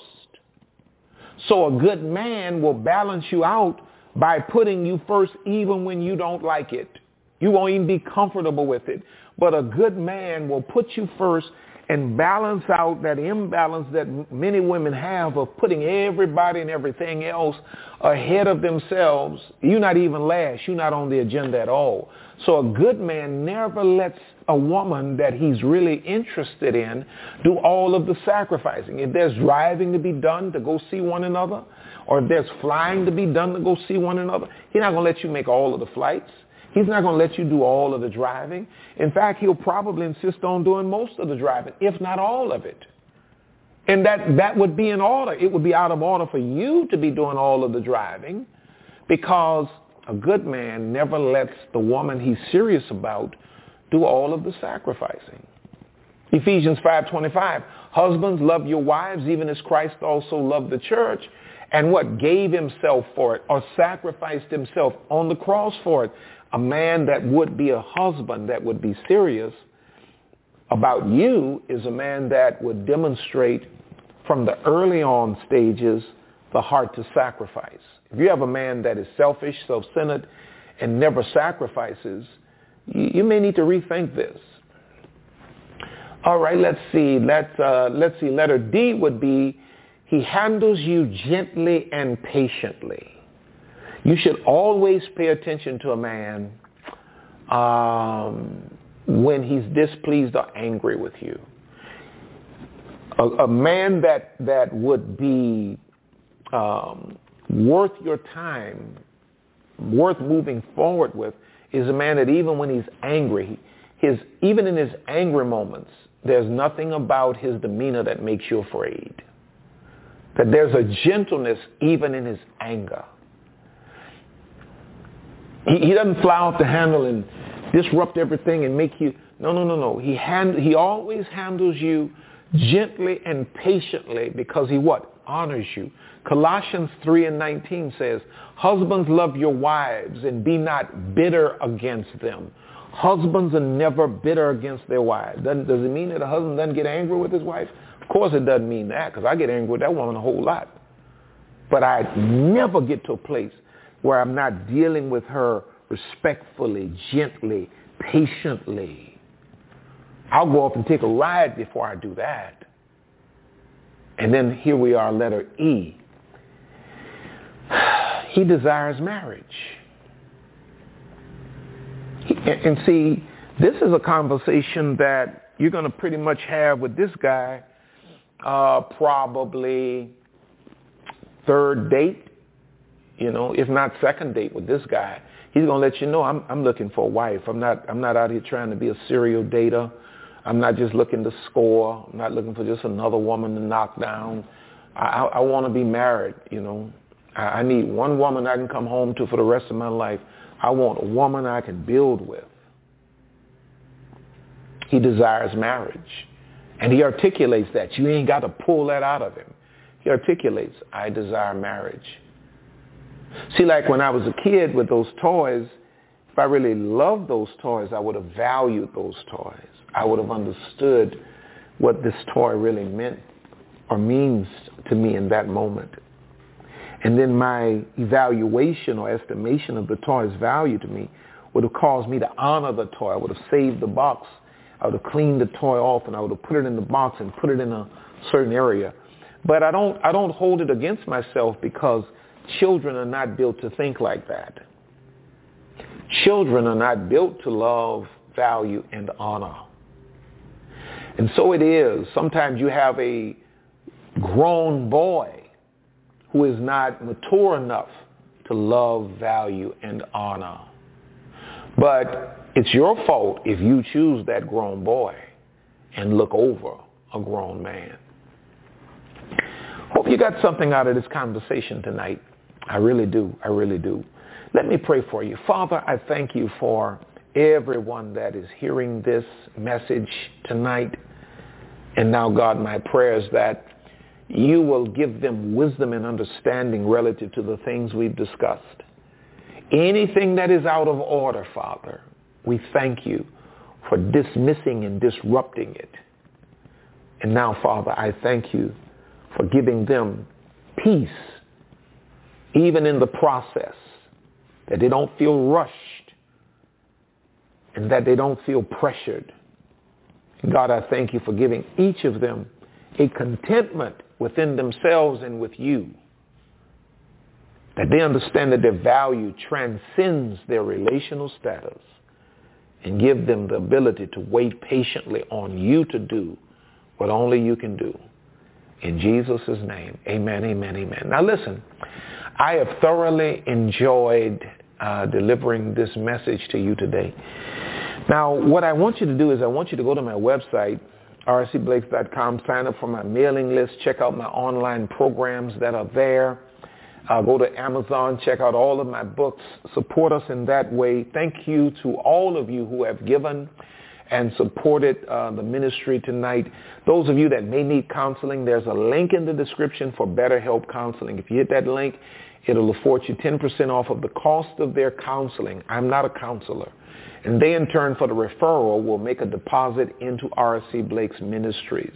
So a good man will balance you out by putting you first even when you don't like it. You won't even be comfortable with it. But a good man will put you first and balance out that imbalance that many women have of putting everybody and everything else ahead of themselves. You're not even last. You're not on the agenda at all. So a good man never lets a woman that he's really interested in do all of the sacrificing. If there's driving to be done to go see one another, or if there's flying to be done to go see one another, he's not going to let you make all of the flights. He's not going to let you do all of the driving. In fact, he'll probably insist on doing most of the driving, if not all of it. And that, that would be in order. It would be out of order for you to be doing all of the driving, because a good man never lets the woman he's serious about do all of the sacrificing. Ephesians five twenty-five, husbands, love your wives even as Christ also loved the church, and what? Gave himself for it, or sacrificed himself on the cross for it. A man that would be a husband, that would be serious about you, is a man that would demonstrate from the early on stages the heart to sacrifice. If you have a man that is selfish, self-centered, and never sacrifices, you, you may need to rethink this. All right, let's see. Let's, uh, let's see. Letter D would be, he handles you gently and patiently. You should always pay attention to a man um, when he's displeased or angry with you. A, a man that, that would be um, worth your time, worth moving forward with, is a man that even when he's angry, his, even in his angry moments, there's nothing about his demeanor that makes you afraid. That there's a gentleness even in his anger. He, he doesn't fly off the handle and disrupt everything and make you, no, no, no, no. He, hand, he always handles you gently and patiently because he what? Honors you. Colossians three and nineteen says, husbands, love your wives and be not bitter against them. Husbands are never bitter against their wives. Doesn't, does it mean that a husband doesn't get angry with his wife? Of course it doesn't mean that, because I get angry with that woman a whole lot. But I never get to a place where I'm not dealing with her respectfully, gently, patiently. I'll go off and take a ride before I do that. And then here we are, letter E. He desires marriage. He, and see, this is a conversation that you're going to pretty much have with this guy uh, probably third date, you know, if not second date with this guy. He's going to let you know, I'm, I'm looking for a wife. I'm not, I'm not out here trying to be a serial dater. I'm not just looking to score. I'm not looking for just another woman to knock down. I, I, I want to be married, you know. I, I need one woman I can come home to for the rest of my life. I want a woman I can build with. He desires marriage. And he articulates that. You ain't got to pull that out of him. He articulates, I desire marriage. See, like when I was a kid with those toys, if I really loved those toys, I would have valued those toys. I would have understood what this toy really meant or means to me in that moment. And then my evaluation or estimation of the toy's value to me would have caused me to honor the toy. I would have saved the box. I would have cleaned the toy off, and I would have put it in the box and put it in a certain area. But I don't, I don't hold it against myself, because children are not built to think like that. Children are not built to love, value, and honor. And so it is. Sometimes you have a grown boy who is not mature enough to love, value, and honor. But it's your fault if you choose that grown boy and look over a grown man. Hope you got something out of this conversation tonight. I really do. I really do. Let me pray for you. Father, I thank you for everyone that is hearing this message tonight. And now, God, my prayer is that you will give them wisdom and understanding relative to the things we've discussed. Anything that is out of order, Father, we thank you for dismissing and disrupting it. And now, Father, I thank you for giving them peace, even in the process, that they don't feel rushed and that they don't feel pressured. God, I thank you for giving each of them a contentment within themselves and with you, that they understand that their value transcends their relational status, and give them the ability to wait patiently on you to do what only you can do. In Jesus' name, amen, amen, amen. Now listen, I have thoroughly enjoyed uh, delivering this message to you today. Now, what I want you to do is I want you to go to my website, r c blakes dot com, sign up for my mailing list, check out my online programs that are there. Uh, go to Amazon, check out all of my books, support us in that way. Thank you to all of you who have given and supported uh, the ministry tonight. Those of you that may need counseling, there's a link in the description for BetterHelp Counseling. If you hit that link, it'll afford you ten percent off of the cost of their counseling. I'm not a counselor. And they, in turn, for the referral, will make a deposit into R C Blake's Ministries.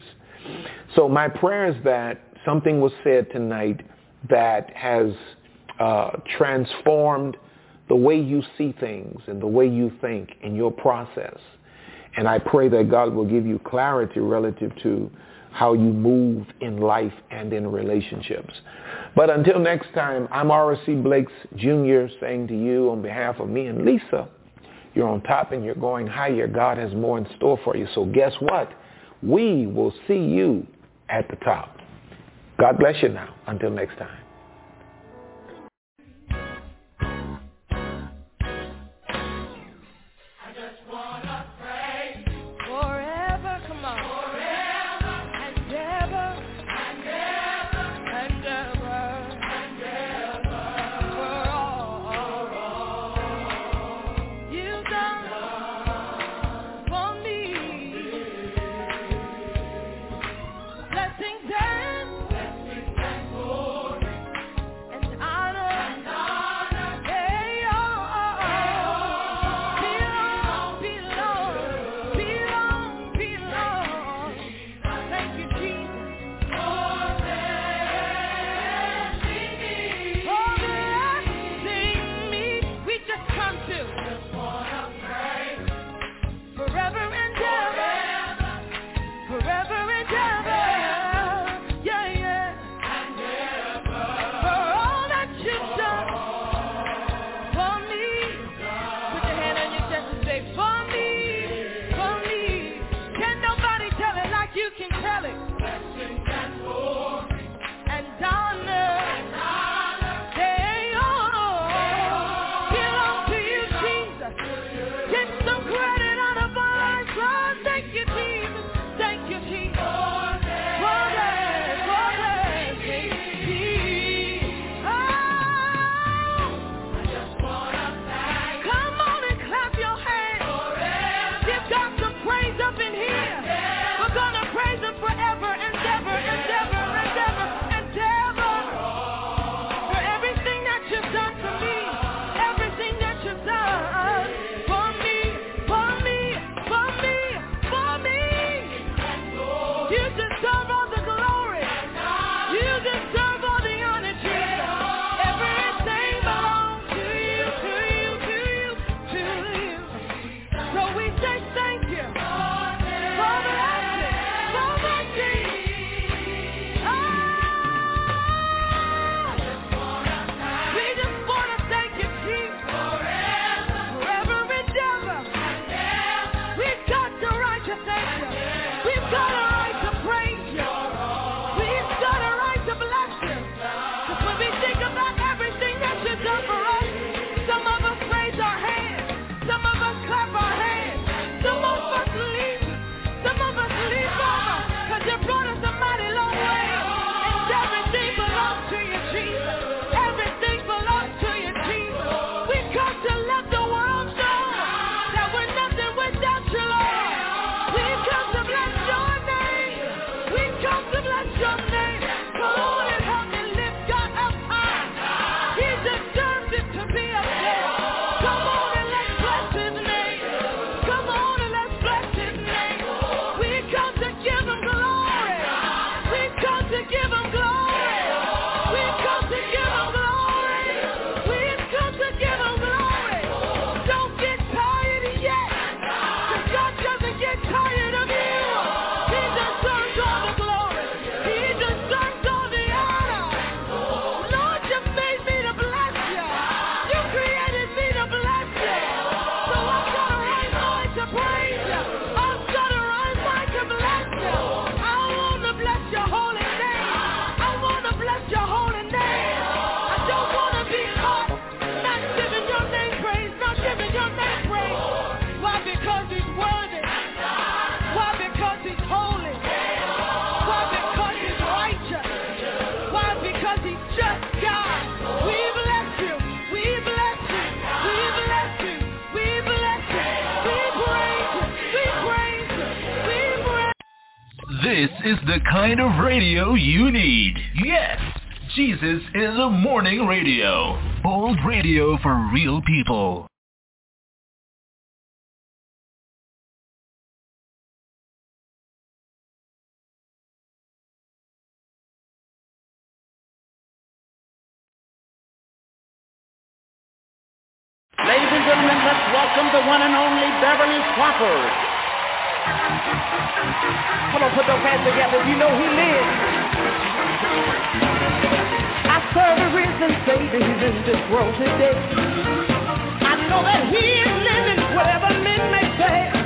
So my prayer is that something was said tonight that has uh, transformed the way you see things and the way you think in your process. And I pray that God will give you clarity relative to how you move in life and in relationships. But until next time, I'm R C Blakes Junior saying to you on behalf of me and Lisa, you're on top and you're going higher. God has more in store for you. So guess what? We will see you at the top. God bless you now. Until next time. You deserve all the glory. You deserve all the honor, Jesus. We've got a right to praise you. We've got a right to bless you. Because when we think about everything that you've done for us, some of us raise our hands, some of us clap our hands, some of us leap, some of us leap over, because you brought us a mighty long way. And everything belongs to you, Jesus. Everything belongs to you, Jesus. We come to let the world know that we're nothing without you, Lord. We come to bless your name. We come to bless your name. Come on and help me lift God up high. He deserves it to be up there. Come on and let's bless his name. Come on and let's bless his name. We come to give him glory. We come to give him glory. We come to give him glory. We come to give him glory. Don't get tired yet. Because God doesn't get tired of you. He deserves all the glory. He deserves all the honor. Lord, you made me to bless you. You created me to bless you. So I've got a right mind to praise you. I've got a right mind to bless you. I want to bless your holy name. I want to bless your holy name. I don't want to be caught not giving your name praise, not giving your name praise. Why? Because he's worthy. Why? Because he's holy. Why? Because he's righteous. Why? Because he's just God. We bless you. We bless you. We bless you. We bless you. We praise you. We praise you. We praise you. This is the kind of radio you need. Yes, Jesus is a morning radio. Bold radio for real people. Ladies and gentlemen, let's welcome the one and only Beverly Crawford. Come on, put those hands together. You know he lives. I serve a risen Savior. He's in this world today. I know that he is living, whatever men may say.